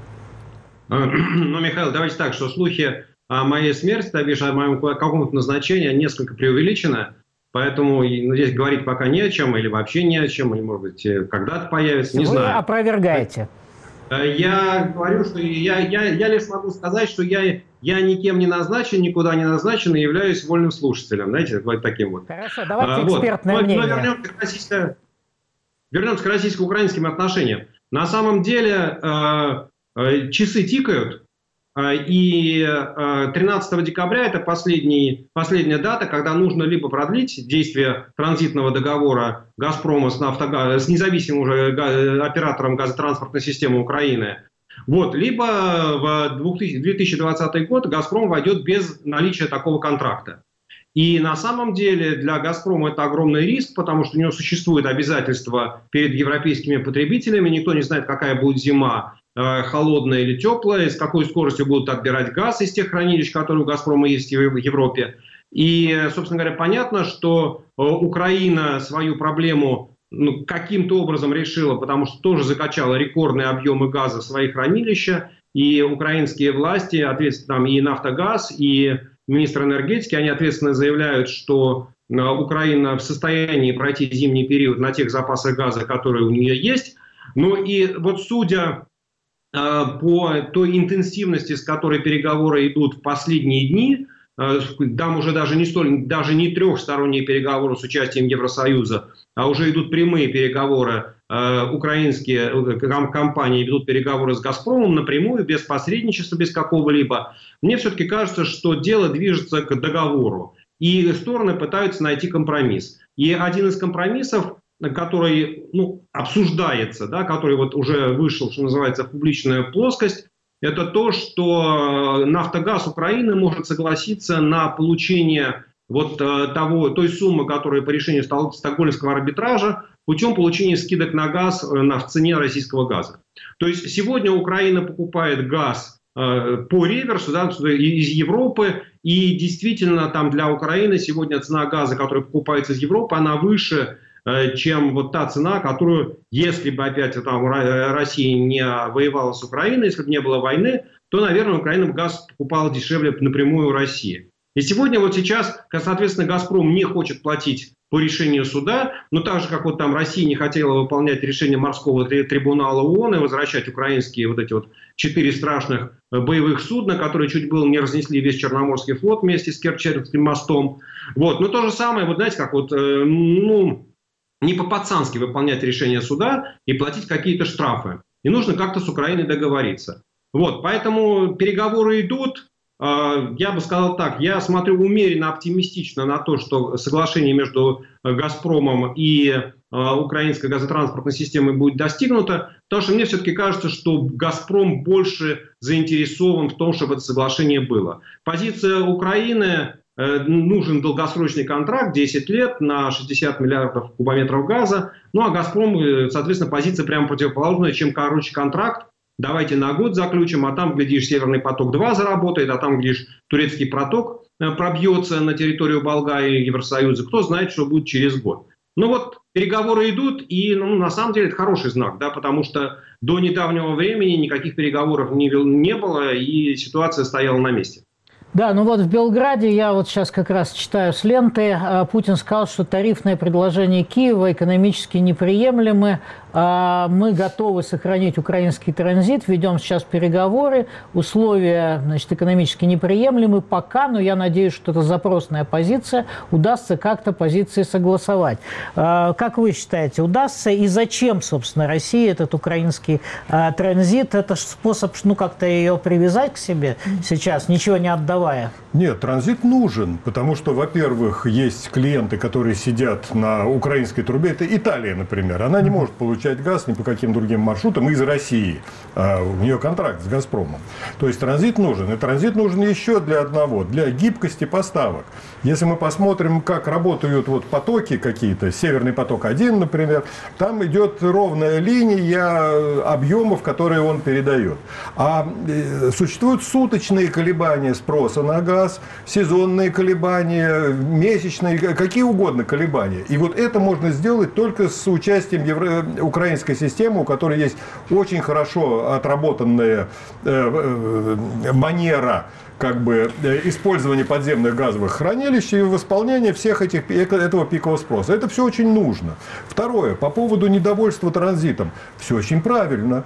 Ну, Михаил, давайте так, что слухи о моей смерти, так видишь, о моем каком-то назначении несколько преувеличены, поэтому ну, здесь говорить пока не о чем, или вообще не о чем, или, может быть, когда-то появится, не Вы знаю. Вы опровергаете. Я говорю, что я, я, я лишь могу сказать, что я, я никем не назначен, никуда не назначен и являюсь вольным слушателем, знаете, вот таким вот. Хорошо, давайте экспертное вот. мнение. Но вернемся к российской... вернемся к российско-украинским отношениям. На самом деле часы тикают, и тринадцатого декабря это последний, последняя дата, когда нужно либо продлить действие транзитного договора «Газпрома» с, «Нафтогаз», с независимым уже оператором газотранспортной системы Украины, вот, либо в две тысячи двадцатый год «Газпром» войдет без наличия такого контракта. И на самом деле для «Газпрома» это огромный риск, потому что у него существует обязательство перед европейскими потребителями. Никто не знает, какая будет зима, холодная или теплая, с какой скоростью будут отбирать газ из тех хранилищ, которые у «Газпрома» есть в Европе. И, собственно говоря, понятно, что Украина свою проблему ну, каким-то образом решила, потому что тоже закачала рекордные объемы газа в свои хранилища. И украинские власти, ответственно, там, и «Нафтогаз», и министр энергетики, они ответственно заявляют, что Украина в состоянии пройти зимний период на тех запасах газа, которые у нее есть. Ну и вот судя по той интенсивности, с которой переговоры идут в последние дни, там уже даже не, столь, даже не трехсторонние переговоры с участием Евросоюза, а уже идут прямые переговоры, украинские компании ведут переговоры с «Газпромом» напрямую, без посредничества, без какого-либо. Мне все-таки кажется, что дело движется к договору, и стороны пытаются найти компромисс. И один из компромиссов, который ну, обсуждается, да, который вот уже вышел, что называется, в публичную плоскость, это то, что «Нафтогаз» Украины может согласиться на получение вот того, той суммы, которая по решению Стокгольмского арбитража, путем получения скидок на газ на, в цене российского газа. То есть сегодня Украина покупает газ э, по реверсу, да, из Европы, и действительно там для Украины сегодня цена газа, которая покупается из Европы, она выше, э, чем вот та цена, которую, если бы опять там, Россия не воевала с Украиной, если бы не было войны, то, наверное, Украина бы газ покупала дешевле напрямую у России. И сегодня вот сейчас, соответственно, «Газпром» не хочет платить по решению суда, но так же, как вот там Россия не хотела выполнять решение морского трибунала ООН и возвращать украинские вот эти вот четыре страшных боевых судна, которые чуть было не разнесли весь Черноморский флот вместе с Керченским мостом. Вот. Но то же самое, вот знаете, как вот, э, ну, не по-пацански выполнять решение суда и платить какие-то штрафы. И нужно как-то с Украиной договориться. Вот. Поэтому переговоры идут. Я бы сказал так, я смотрю умеренно оптимистично на то, что соглашение между «Газпромом» и украинской газотранспортной системой будет достигнуто, потому что мне все-таки кажется, что «Газпром» больше заинтересован в том, чтобы это соглашение было. Позиция Украины: нужен долгосрочный контракт, десять лет на шестьдесят миллиардов кубометров газа, ну а «Газпром», соответственно, позиция прямо противоположная: чем короче контракт, давайте на год заключим, а там, глядишь, «Северный поток-два» заработает, а там, глядишь, турецкий поток пробьется на территорию Болгарии и Евросоюза. Кто знает, что будет через год. Ну вот, переговоры идут, и ну, на самом деле это хороший знак, да, потому что до недавнего времени никаких переговоров не, не было, и ситуация стояла на месте. Да, ну вот в Белграде, я вот сейчас как раз читаю с ленты, Путин сказал, что тарифные предложения Киева экономически неприемлемы. Мы готовы сохранить украинский транзит, ведем сейчас переговоры, условия, значит, экономически неприемлемы пока, но я надеюсь, что это запросная позиция, удастся как-то позиции согласовать. Как вы считаете, удастся и зачем, собственно, России этот украинский транзит? Это способ, ну, как-то ее привязать к себе сейчас, ничего не отдавать? Нет, транзит нужен, потому что, во-первых, есть клиенты, которые сидят на украинской трубе. Это Италия, например. Она не может получать газ ни по каким другим маршрутам из России. А у нее контракт с «Газпромом». То есть транзит нужен. И транзит нужен еще для одного, для гибкости поставок. Если мы посмотрим, как работают вот потоки какие-то, «Северный поток-один», например, там идет ровная линия объемов, которые он передает. А существуют суточные колебания спроса на газ, сезонные колебания, месячные, какие угодно колебания. И вот это можно сделать только с участием евро... украинской системы, у которой есть очень хорошо отработанная э, э, манера как бы использования подземных газовых хранилищ и восполнения всех этих, этого пикового спроса. Это все очень нужно. Второе, по поводу недовольства транзитом. Все очень правильно.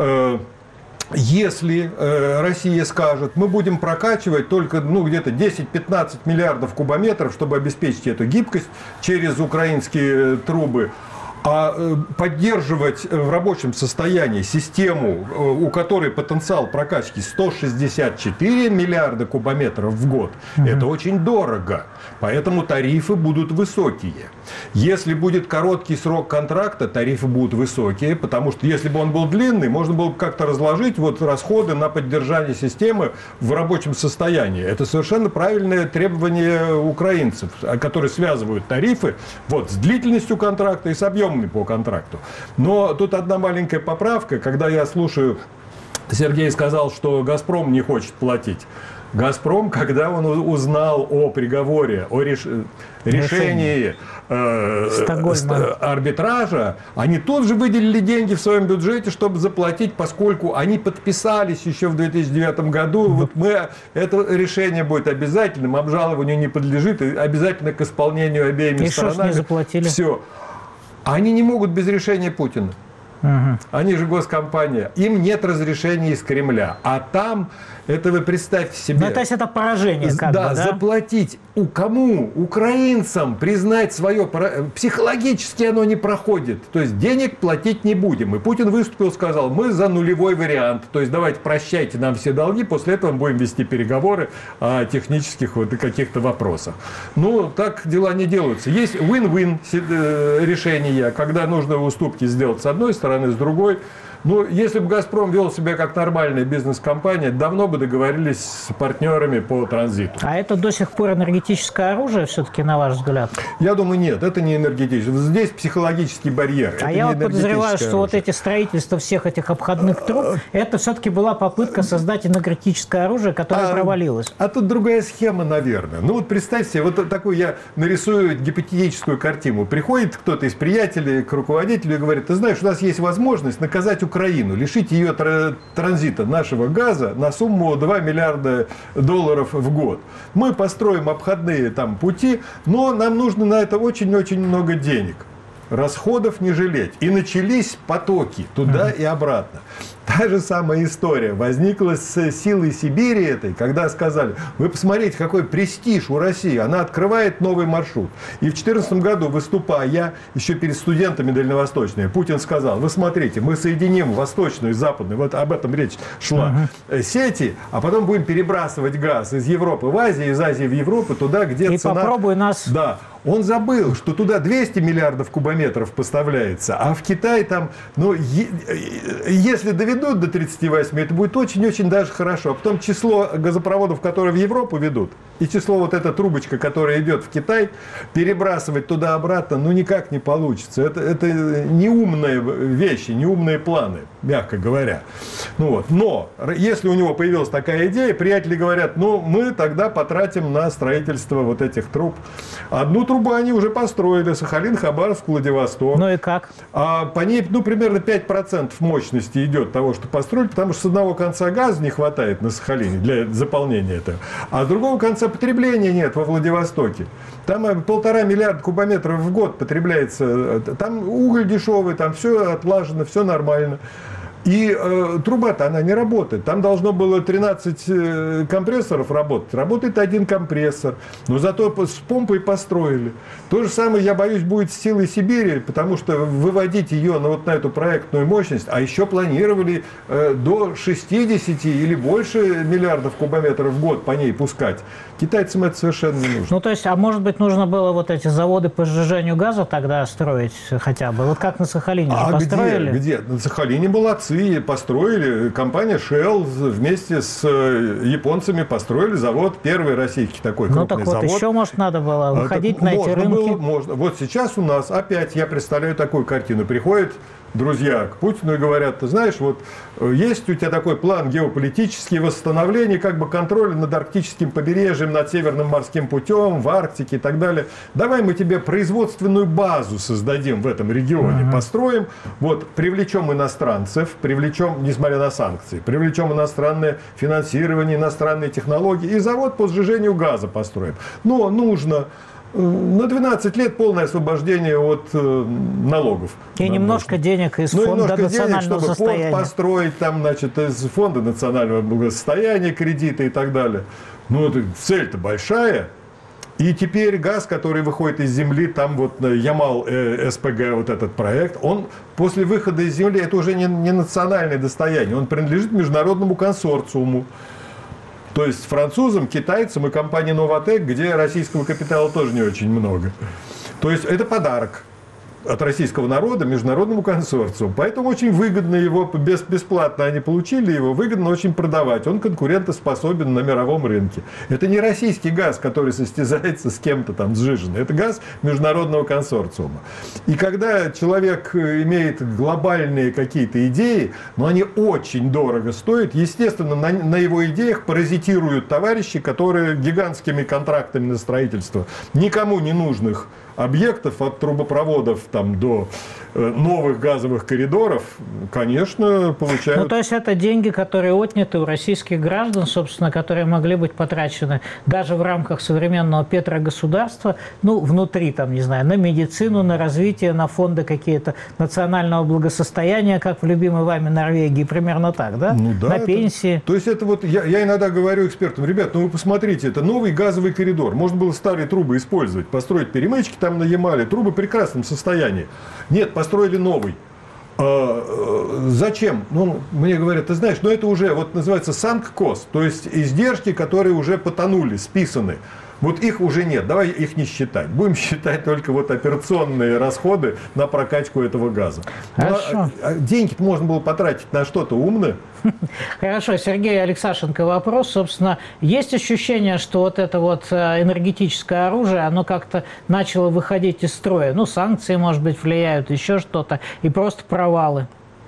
Если э, Россия скажет, мы будем прокачивать только ну, где-то десять-пятнадцать миллиардов кубометров, чтобы обеспечить эту гибкость через украинские трубы, А поддерживать в рабочем состоянии систему, у которой потенциал прокачки сто шестьдесят четыре миллиарда кубометров в год, угу. это очень дорого. Поэтому тарифы будут высокие. Если будет короткий срок контракта, тарифы будут высокие, потому что если бы он был длинный, можно было бы как-то разложить вот расходы на поддержание системы в рабочем состоянии. Это совершенно правильное требование украинцев, которые связывают тарифы вот, с длительностью контракта и с объемами по контракту. Но тут одна маленькая поправка. Когда я слушаю, Сергей сказал, что «Газпром» не хочет платить. «Газпром», когда он узнал о приговоре, о реш... решении э, арбитража, они тут же выделили деньги в своем бюджете, чтобы заплатить, поскольку они подписались еще в две тысячи девятом году. Вот мы, это решение будет обязательным, обжалованию не подлежит, и обязательно к исполнению обеими и сторонами. Не заплатили? Все. Они не могут без решения Путина. Угу. Они же госкомпания. Им нет разрешения из Кремля. А там, это вы представьте себе... Ну, то есть это поражение как да, бы, да? заплатить у кому? Украинцам признать свое... Психологически оно не проходит. То есть денег платить не будем. И Путин выступил, сказал, мы за нулевой вариант. То есть давайте прощайте нам все долги, после этого мы будем вести переговоры о технических вот каких-то вопросах. Ну, так дела не делаются. Есть win-win решения, когда нужно уступки сделать с одной стороны, с другой. Ну, если бы «Газпром» вел себя как нормальная бизнес-компания, давно бы договорились с партнерами по транзиту. А это до сих пор энергетическое оружие, все-таки, на ваш взгляд? Я думаю, нет, это не энергетическое. Здесь психологический барьер. А я вот подозреваю, что вот эти строительства всех этих обходных труб, это все-таки была попытка создать энергетическое оружие, которое а, провалилось. А тут другая схема, наверное. Ну вот представьте себе, вот такую я нарисую гипотетическую картину. Приходит кто-то из приятелей к руководителю и говорит, ты знаешь, у нас есть возможность наказать Украину, лишить ее транзита нашего газа на сумму два миллиарда долларов в год. Мы построим обходные там пути, но нам нужно на это очень-очень много денег. Расходов не жалеть. И начались потоки туда и обратно. Та же самая история возникла с силой Сибири этой, когда сказали, вы посмотрите, какой престиж у России, она открывает новый маршрут. И в две тысячи четырнадцатом году, выступая еще перед студентами дальневосточными, Путин сказал, вы смотрите, мы соединим восточную и западную, вот об этом речь шла, uh-huh. сети, а потом будем перебрасывать газ из Европы в Азию, из Азии в Европу, туда, где и цена... И попробуй нас... Да. Он забыл, что туда двести миллиардов кубометров поставляется, а в Китай там, ну, е- если доведут до тридцати восьми, это будет очень-очень даже хорошо. А потом число газопроводов, которые в Европу ведут, и число вот эта трубочка, которая идет в Китай, перебрасывать туда-обратно, ну, никак не получится. Это, это неумные вещи, неумные планы, мягко говоря. Ну, вот. Но, если у него появилась такая идея, приятели говорят, ну, мы тогда потратим на строительство вот этих труб. Одну трубу они уже построили, Сахалин, Хабаровск, Владивосток. Ну и как? А по ней, ну, примерно пять процентов мощности идет того, что построили, потому что с одного конца газа не хватает на Сахалине для заполнения этого, а с другого конца потребления нет во Владивостоке. Там полтора миллиарда кубометров в год потребляется, там уголь дешевый, там все отлажено, все нормально. И э, труба-то она не работает. Там должно было тринадцать э, компрессоров работать. Работает один компрессор. Но зато с помпой построили. То же самое, я боюсь, будет с силой Сибири, потому что выводить ее на, вот, на эту проектную мощность, а еще планировали э, до шестидесяти или больше миллиардов кубометров в год по ней пускать. Китайцам это совершенно не нужно. Ну, то есть, а может быть, нужно было вот эти заводы по сжижению газа тогда строить хотя бы? Вот как на Сахалине а же построили? Где? Где? На Сахалине молодцы. Построили, компания Shell вместе с японцами построили завод, первый российский такой крупный завод. Ну так вот, завод. Еще, может, надо было выходить так, на можно эти рынки? Было, можно. Вот сейчас у нас опять, я представляю такую картину, приходит друзья к Путину и говорят, ты знаешь, вот есть у тебя такой план геополитический, восстановление как бы контроля над арктическим побережьем, над Северным морским путем, в Арктике и так далее. Давай мы тебе производственную базу создадим в этом регионе, uh-huh. построим, вот, привлечем иностранцев, привлечем, несмотря на санкции, привлечем иностранное финансирование, иностранные технологии и завод по сжижению газа построим. Но нужно на двенадцать лет полное освобождение от э, налогов. И немножко денег из ну, фонда национального денег, чтобы состояния. Фонд построить, там, значит, из фонда национального благосостояния, кредиты и так далее. Ну, это цель-то большая. И теперь газ, который выходит из земли, там вот Ямал э, СПГ, вот этот проект, он после выхода из земли, это уже не, не национальное достояние, он принадлежит международному консорциуму. То есть французам, китайцам и компании Новатэк, где российского капитала тоже не очень много. То есть это подарок от российского народа международному консорциуму. Поэтому очень выгодно его, без, бесплатно они получили его, выгодно очень продавать. Он конкурентоспособен на мировом рынке. Это не российский газ, который состязается с кем-то там, с Жижиной. Это газ международного консорциума. И когда человек имеет глобальные какие-то идеи, но они очень дорого стоят, естественно, на, на его идеях паразитируют товарищи, которые гигантскими контрактами на строительство никому не нужных объектов, от трубопроводов там, до э, новых газовых коридоров, конечно, получают... Ну, то есть это деньги, которые отняты у российских граждан, собственно, которые могли быть потрачены даже в рамках современного петрогосударства, ну, внутри, там, не знаю, на медицину, на развитие, на фонды какие-то национального благосостояния, как в любимой вами Норвегии, примерно так, да? Ну, да, на это... пенсии. То есть это вот, я, я иногда говорю экспертам, ребят, ну вы посмотрите, это новый газовый коридор, можно было старые трубы использовать, построить перемычки там на Ямале, трубы в прекрасном состоянии. Нет, построили новый. А, зачем? Ну, мне говорят, ты знаешь, ну это уже вот называется sunk cost, то есть издержки, которые уже потонули, списаны. Вот их уже нет, давай их не считать. Будем считать только вот операционные расходы на прокачку этого газа. Хорошо. Ну, а деньги можно было потратить на что-то умное. Хорошо, Сергей Алексашенко, вопрос. Собственно, есть ощущение, что вот это вот энергетическое оружие, оно как-то начало выходить из строя? Ну, санкции, может быть, влияют, еще что-то, и просто провалы.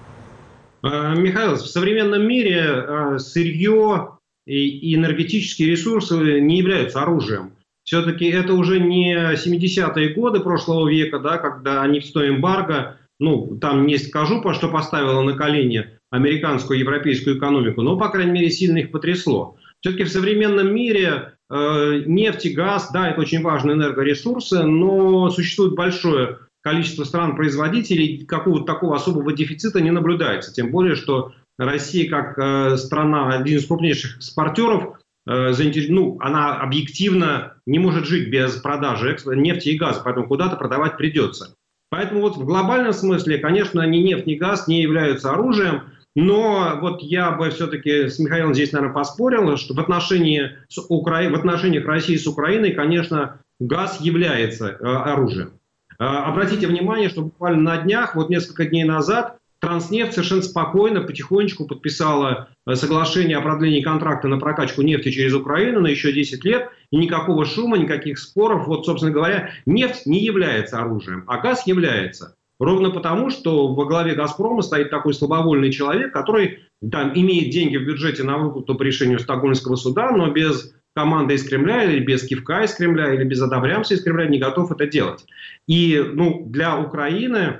Михаил, в современном мире сырье и энергетические ресурсы не являются оружием. Все-таки это уже не семидесятые годы прошлого века, да, когда нефтяное эмбарго, ну, там не скажу, по что поставило на колени американскую и европейскую экономику, но, по крайней мере, сильно их потрясло. Все-таки в современном мире э, нефть и газ, да, это очень важные энергоресурсы, но существует большое количество стран-производителей, какого-то такого особого дефицита не наблюдается. Тем более, что Россия, как э, страна, один из крупнейших экспортеров, э, заинтерес... ну, она объективно не может жить без продажи нефти и газа, поэтому куда-то продавать придется. Поэтому вот в глобальном смысле, конечно, ни нефть, ни газ не являются оружием, но вот я бы все-таки с Михаилом здесь, наверное, поспорил, что в, отношении с Укра... в отношениях России с Украиной, конечно, газ является э, оружием. Э, обратите внимание, что буквально на днях, вот несколько дней назад, Транснефть совершенно спокойно, потихонечку подписала соглашение о продлении контракта на прокачку нефти через Украину на еще десять лет. И никакого шума, никаких споров. Вот, собственно говоря, нефть не является оружием, а газ является. Ровно потому, что во главе «Газпрома» стоит такой слабовольный человек, который там имеет деньги в бюджете на выплату по решению Стокгольмского суда, но без команды из Кремля, или без кивка из Кремля, или без одобрямца из Кремля не готов это делать. И ну, для Украины...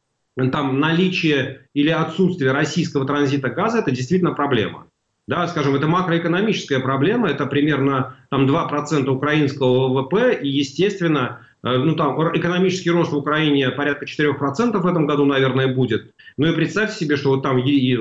там наличие или отсутствие российского транзита газа – это действительно проблема. Да, скажем, это макроэкономическая проблема, это примерно там, два процента украинского ВВП, и, естественно, ну, там, экономический рост в Украине порядка четыре процента в этом году, наверное, будет. Ну и представьте себе, что вот там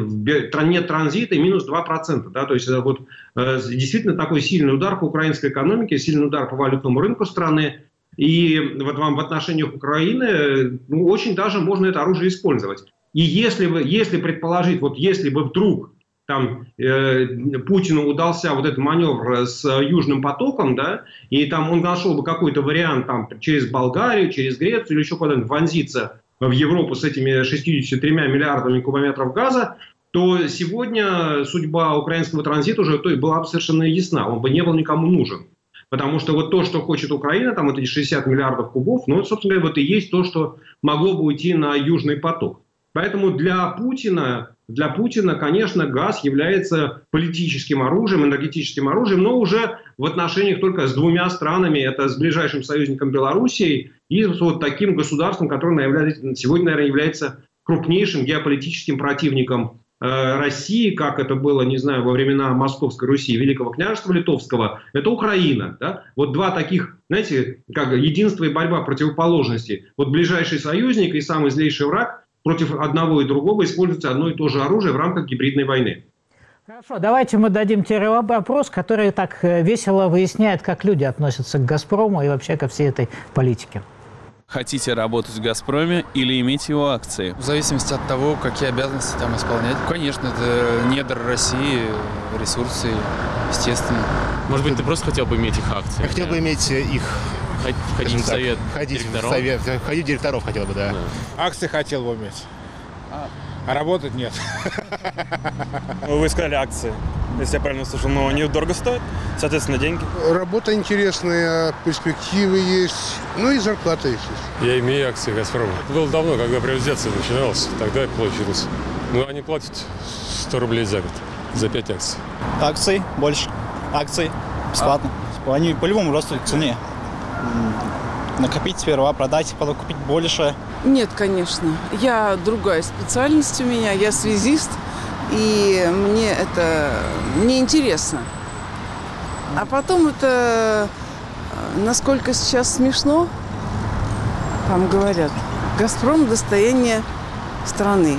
нет транзита и минус два процента. Да, то есть это вот, действительно такой сильный удар по украинской экономике, сильный удар по валютному рынку страны. И вот вам в отношениях Украины ну, очень даже можно это оружие использовать. И если, вы, если предположить, вот если бы вдруг там, э, Путину удался вот этот маневр с Южным потоком, да, и там он нашел бы какой-то вариант там, через Болгарию, через Грецию или еще куда-нибудь вонзиться в Европу с этими шестьюдесятью тремя миллиардами кубометров газа, то сегодня судьба украинского транзита уже то, была бы совершенно ясна, он бы не был никому нужен. Потому что вот то, что хочет Украина, там вот эти шестьдесят миллиардов кубов, ну, собственно говоря, вот и есть то, что могло бы уйти на Южный поток. Поэтому для Путина, для Путина, конечно, газ является политическим оружием, энергетическим оружием, но уже в отношениях только с двумя странами, это с ближайшим союзником Белоруссией и с вот таким государством, которое сегодня, наверное, является крупнейшим геополитическим противником России, как это было, не знаю, во времена Московской Руси, Великого княжества Литовского, это Украина. Да? Вот два таких, знаете, как единство и борьба противоположностей. Вот ближайший союзник и самый злейший враг против одного и другого используется одно и то же оружие в рамках гибридной войны. Хорошо, давайте мы дадим тебе вопрос, который так весело выясняет, как люди относятся к «Газпрому» и вообще ко всей этой политике. Хотите работать в «Газпроме» или иметь его акции? В зависимости от того, какие обязанности там исполнять. Конечно, это недр России, ресурсы, естественно. Может быть, ты просто хотел бы иметь их акции? Я хотел бы иметь их... Ходить в совет ходить директоров? В совет, ходить директоров хотел бы, да. да. Акции хотел бы иметь, а работать нет. Вы сказали акции, если я правильно слышал, но они дорого стоят, соответственно, деньги. Работа интересная, перспективы есть, ну и зарплата есть. Я имею акции «Газпрома». Это было давно, когда приватизация начиналась, тогда получилось. Но они платят сто рублей за год, за пять акций. Акций больше, акций бесплатно. А? Они по-любому растут в цене. Накопить сперва, продать, потом купить больше. Нет, конечно. Я другая специальность у меня, я связист, и мне это не интересно. А потом это, насколько сейчас смешно, там говорят, «Газпром» – достояние страны.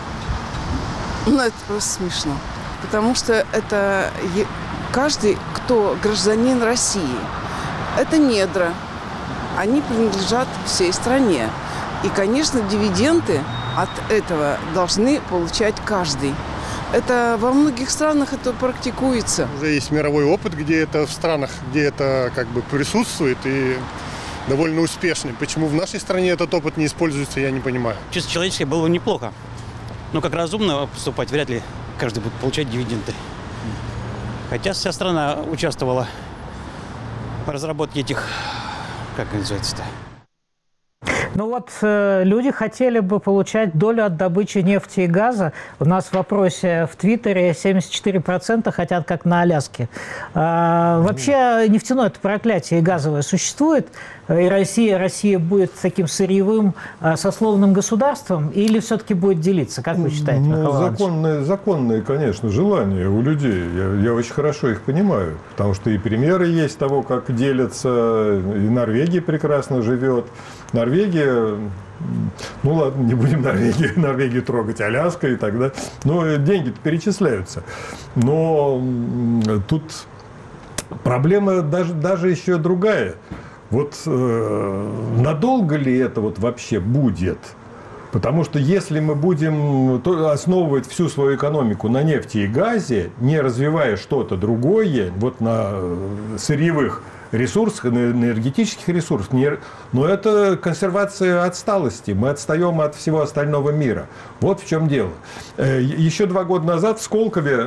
Ну, это просто смешно. Потому что это каждый, кто гражданин России, это недра. Они принадлежат всей стране. И, конечно, дивиденды от этого должны получать каждый. Это во многих странах это практикуется. Уже есть мировой опыт, где это в странах, где это как бы присутствует и довольно успешный. Почему в нашей стране этот опыт не используется, я не понимаю. Чисто человечески было бы неплохо. Но как разумно поступать, вряд ли каждый будет получать дивиденды. Хотя вся страна участвовала в разработке этих, как называется-то? Ну вот э, люди хотели бы получать долю от добычи нефти и газа. У нас в вопросе в Твиттере семьдесят четыре процента хотят, как на Аляске. А, вообще нефтяное это проклятие и газовое существует? И Россия, Россия будет таким сырьевым а, сословным государством или все-таки будет делиться? Как вы считаете, ну, Михаил Иванович? законные, законные, конечно, желания у людей. Я, я очень хорошо их понимаю. Потому что и примеры есть того, как делятся. И Норвегия прекрасно живет. Норвегия, ну ладно, не будем Норвегию, Норвегию трогать, Аляска и так далее. Но деньги-то перечисляются. Но тут проблема даже, даже еще другая. Вот э, надолго ли это вот вообще будет? Потому что если мы будем основывать всю свою экономику на нефти и газе, не развивая что-то другое, вот на сырьевых ресурсах, на энергетических ресурсах, но это консервация отсталости. Мы отстаем от всего остального мира. Вот в чем дело. Еще два года назад в Сколкове,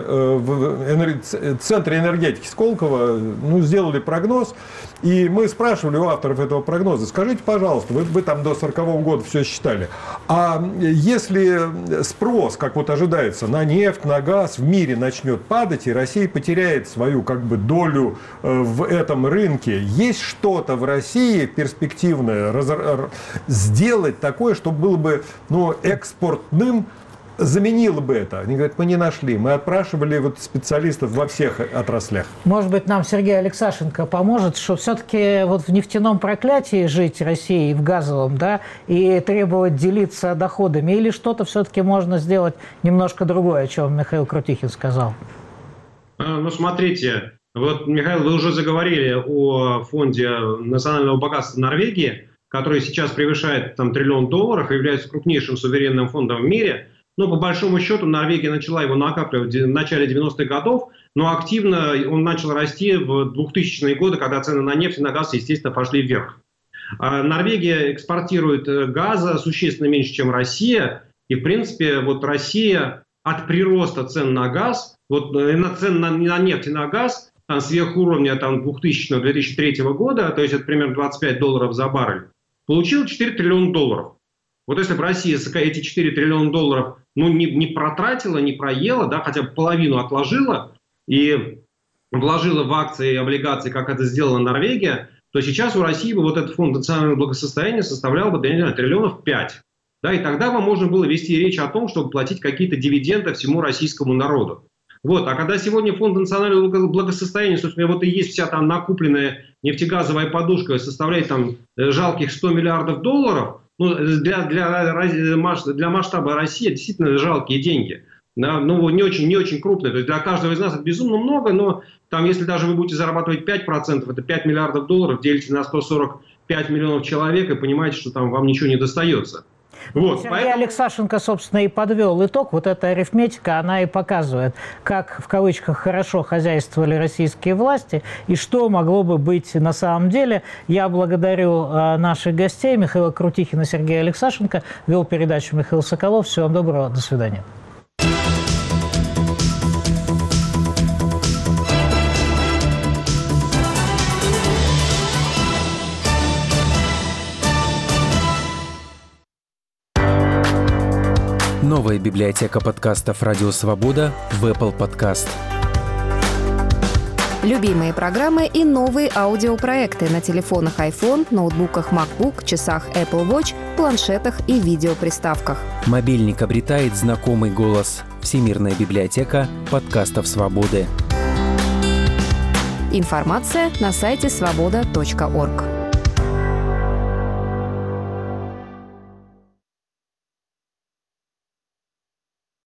в Центре энергетики Сколково, ну, сделали прогноз, и мы спрашивали у авторов этого прогноза: скажите, пожалуйста, вы, вы там до сорокового года все считали, а если спрос, как вот ожидается, на нефть, на газ в мире начнет падать, и Россия потеряет свою как бы долю в этом рынке, есть что-то в России перспективное сделать такое, чтобы было бы, ну, экспортным, заменило бы это? Они говорят, мы не нашли. Мы отпрашивали вот специалистов во всех отраслях. Может быть, нам Сергей Алексашенко поможет, что все-таки вот в нефтяном проклятии жить России и в газовом, да, и требовать делиться доходами, или что-то все-таки можно сделать немножко другое, о чем Михаил Крутихин сказал? Ну, смотрите, вот, Михаил, вы уже заговорили о фонде национального богатства Норвегии, который сейчас превышает там триллион долларов и является крупнейшим суверенным фондом в мире. Но по большому счету Норвегия начала его накапливать в начале девяностых годов, но активно он начал расти в двухтысячные годы, когда цены на нефть и на газ, естественно, пошли вверх. Норвегия экспортирует газа существенно меньше, чем Россия. И, в принципе, вот Россия от прироста цен на газ, вот на цен на, на нефть и на газ, там, сверх уровня там, двухтысячного — две тысячи третьего года, то есть это примерно двадцать пять долларов за баррель, получила четыре триллиона долларов. Вот если бы Россия эти четыре триллиона долларов ну, не, не протратила, не проела, да, хотя бы половину отложила и вложила в акции и облигации, как это сделала Норвегия, то сейчас у России бы вот этот фонд национального благосостояния составлял бы, я не знаю, триллионов пять. Да, и тогда бы можно было вести речь о том, чтобы платить какие-то дивиденды всему российскому народу. Вот. А когда сегодня фонд национального благосостояния, собственно, вот и есть вся там накупленная нефтегазовая подушка, составляет там жалких сто миллиардов долларов, ну, для, для, для масштаба России действительно жалкие деньги. Да, ну, не очень, не очень крупная. То есть для каждого из нас это безумно много, но там, если даже вы будете зарабатывать пять процентов, это пять миллиардов долларов, делите на сто сорок пять миллионов человек и понимаете, что там вам ничего не достается. Вот, Сергей поэтому... Алексашенко, собственно, и подвел итог. Вот эта арифметика, она и показывает, как, в кавычках, хорошо хозяйствовали российские власти и что могло бы быть на самом деле. Я благодарю э, наших гостей, Михаила Крутихина и Сергея Алексашенко. Вел передачу Михаил Соколов. Всего вам доброго. До свидания. Новая библиотека подкастов «Радио Свобода» в Apple Podcast. Любимые программы и новые аудиопроекты на телефонах iPhone, ноутбуках MacBook, часах Apple Watch, планшетах и видеоприставках. Мобильник обретает знакомый голос. Всемирная библиотека подкастов «Свободы». Информация на сайте свобода точка орг.